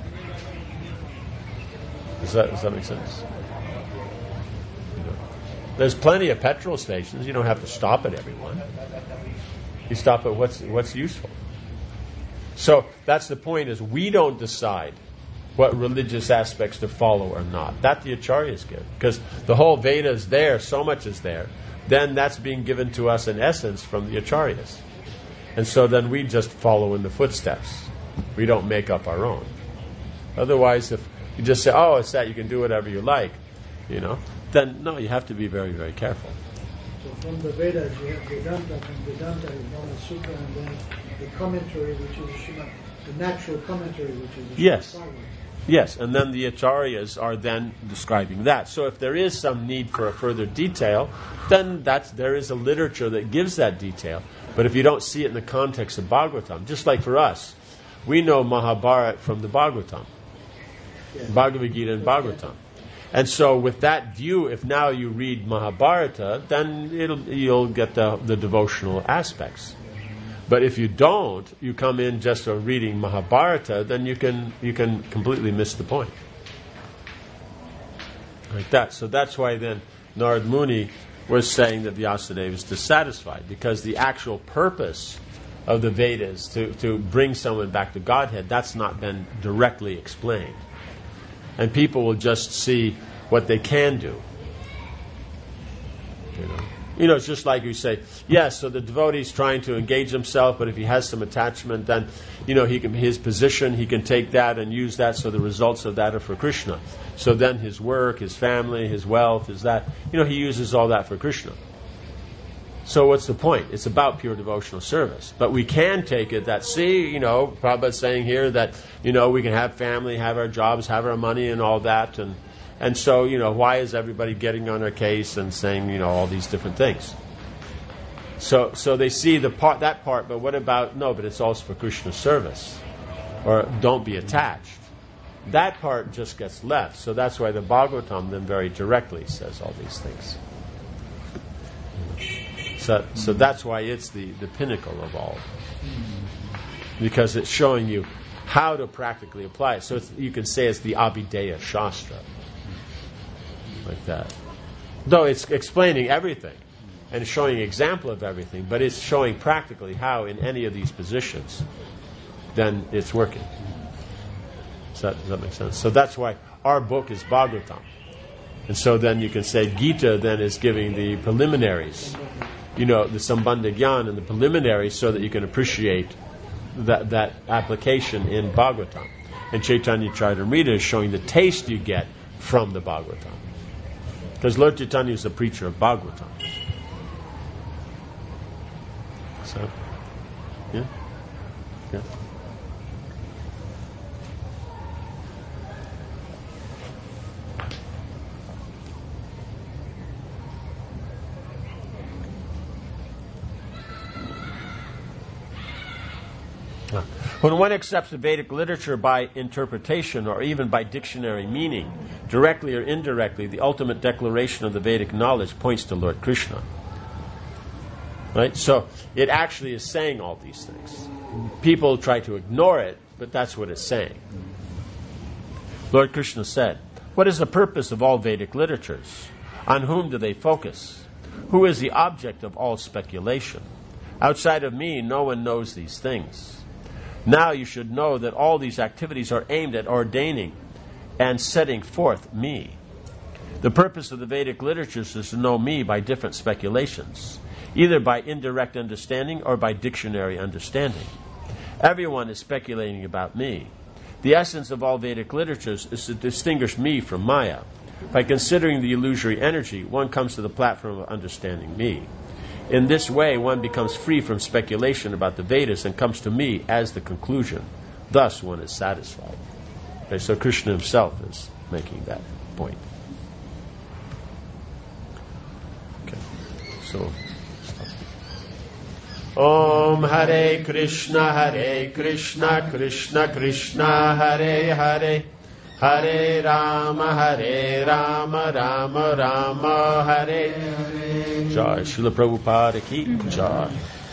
Does that, does that make sense? You know, there's plenty of petrol stations. You don't have to stop at every one. You stop at what's what's useful. So that's the point, is we don't decide what religious aspects to follow or not. That the acharyas give. Because the whole Veda is there, so much is there. Then that's being given to us in essence from the acharyas. And so then we just follow in the footsteps. We don't make up our own. Otherwise, if you just say, oh, it's that, you can do whatever you like, you know, then no, you have to be very, very careful. So from the Vedas you have Vedanta, from Vedanta is Brahma Sutra, and then the commentary, which is Srimad, the natural commentary, which is the Yes. Srimad Bhagavatam. Yes, and then the acharyas are then describing that. So if there is some need for a further detail, then that's, there is a literature that gives that detail. But if you don't see it in the context of Bhagavatam, just like for us, we know Mahabharata from the Bhagavatam, Yes. Bhagavad Gita and Bhagavatam. And so with that view, if now you read Mahabharata, then it'll, you'll get the, the devotional aspects. But if you don't, you come in just uh, reading Mahabharata, then you can you can completely miss the point. Like that. So that's why then Narad Muni was saying that Vyasadeva is dissatisfied, because the actual purpose of the Vedas to, to bring someone back to Godhead, that's not been directly explained. And people will just see what they can do. You know, you know, it's just like you say, yes, so the devotee's trying to engage himself, but if he has some attachment, then, you know, he can, his position, he can take that and use that, so the results of that are for Krishna. So then his work, his family, his wealth, is that, you know, he uses all that for Krishna. So what's the point? It's about pure devotional service. But we can take it that, see, you know, Prabhupada's saying here that, you know, we can have family, have our jobs, have our money and all that, and And so, you know, why is everybody getting on our case and saying, you know, all these different things? So so they see the part, that part, but what about, no, but it's also for Krishna's service. Or don't be attached. That part just gets left. So that's why the Bhagavatam then very directly says all these things. So so that's why it's the, the pinnacle of all. Because it's showing you how to practically apply it. So it's, you can say it's the Abhideya Shastra. Like that. Though it's explaining everything and showing an example of everything, but it's showing practically how in any of these positions then it's working. Does that, does that make sense? So that's why our book is Bhagavatam. And so then you can say Gita then is giving the preliminaries, you know, the Sambandha Gyan and the preliminaries, so that you can appreciate that, that application in Bhagavatam. And Chaitanya Charitamrita is showing the taste you get from the Bhagavatam. Because Lord Chaitanya is the preacher of Bhagavatam. So, yeah? Yeah. When one accepts the Vedic literature by interpretation or even by dictionary meaning, directly or indirectly, the ultimate declaration of the Vedic knowledge points to Lord Krishna. Right? So it actually is saying all these things. People try to ignore it, but that's what it's saying. Lord Krishna said, "What is the purpose of all Vedic literatures? On whom do they focus? Who is the object of all speculation? Outside of me, no one knows these things. Now you should know that all these activities are aimed at ordaining and setting forth me. The purpose of the Vedic literatures is to know me by different speculations, either by indirect understanding or by dictionary understanding. Everyone is speculating about me. The essence of all Vedic literatures is to distinguish me from Maya. By considering the illusory energy, one comes to the platform of understanding me. In this way, one becomes free from speculation about the Vedas and comes to me as the conclusion. Thus, one is satisfied." Okay, so Krishna himself is making that point. Okay, so Om Hare Krishna, Hare Krishna, Krishna Krishna, Hare Hare, Hare Rama, Hare Rama, Rama Rama, Hare Hare. Jai Srila Prabhupada ki Jai.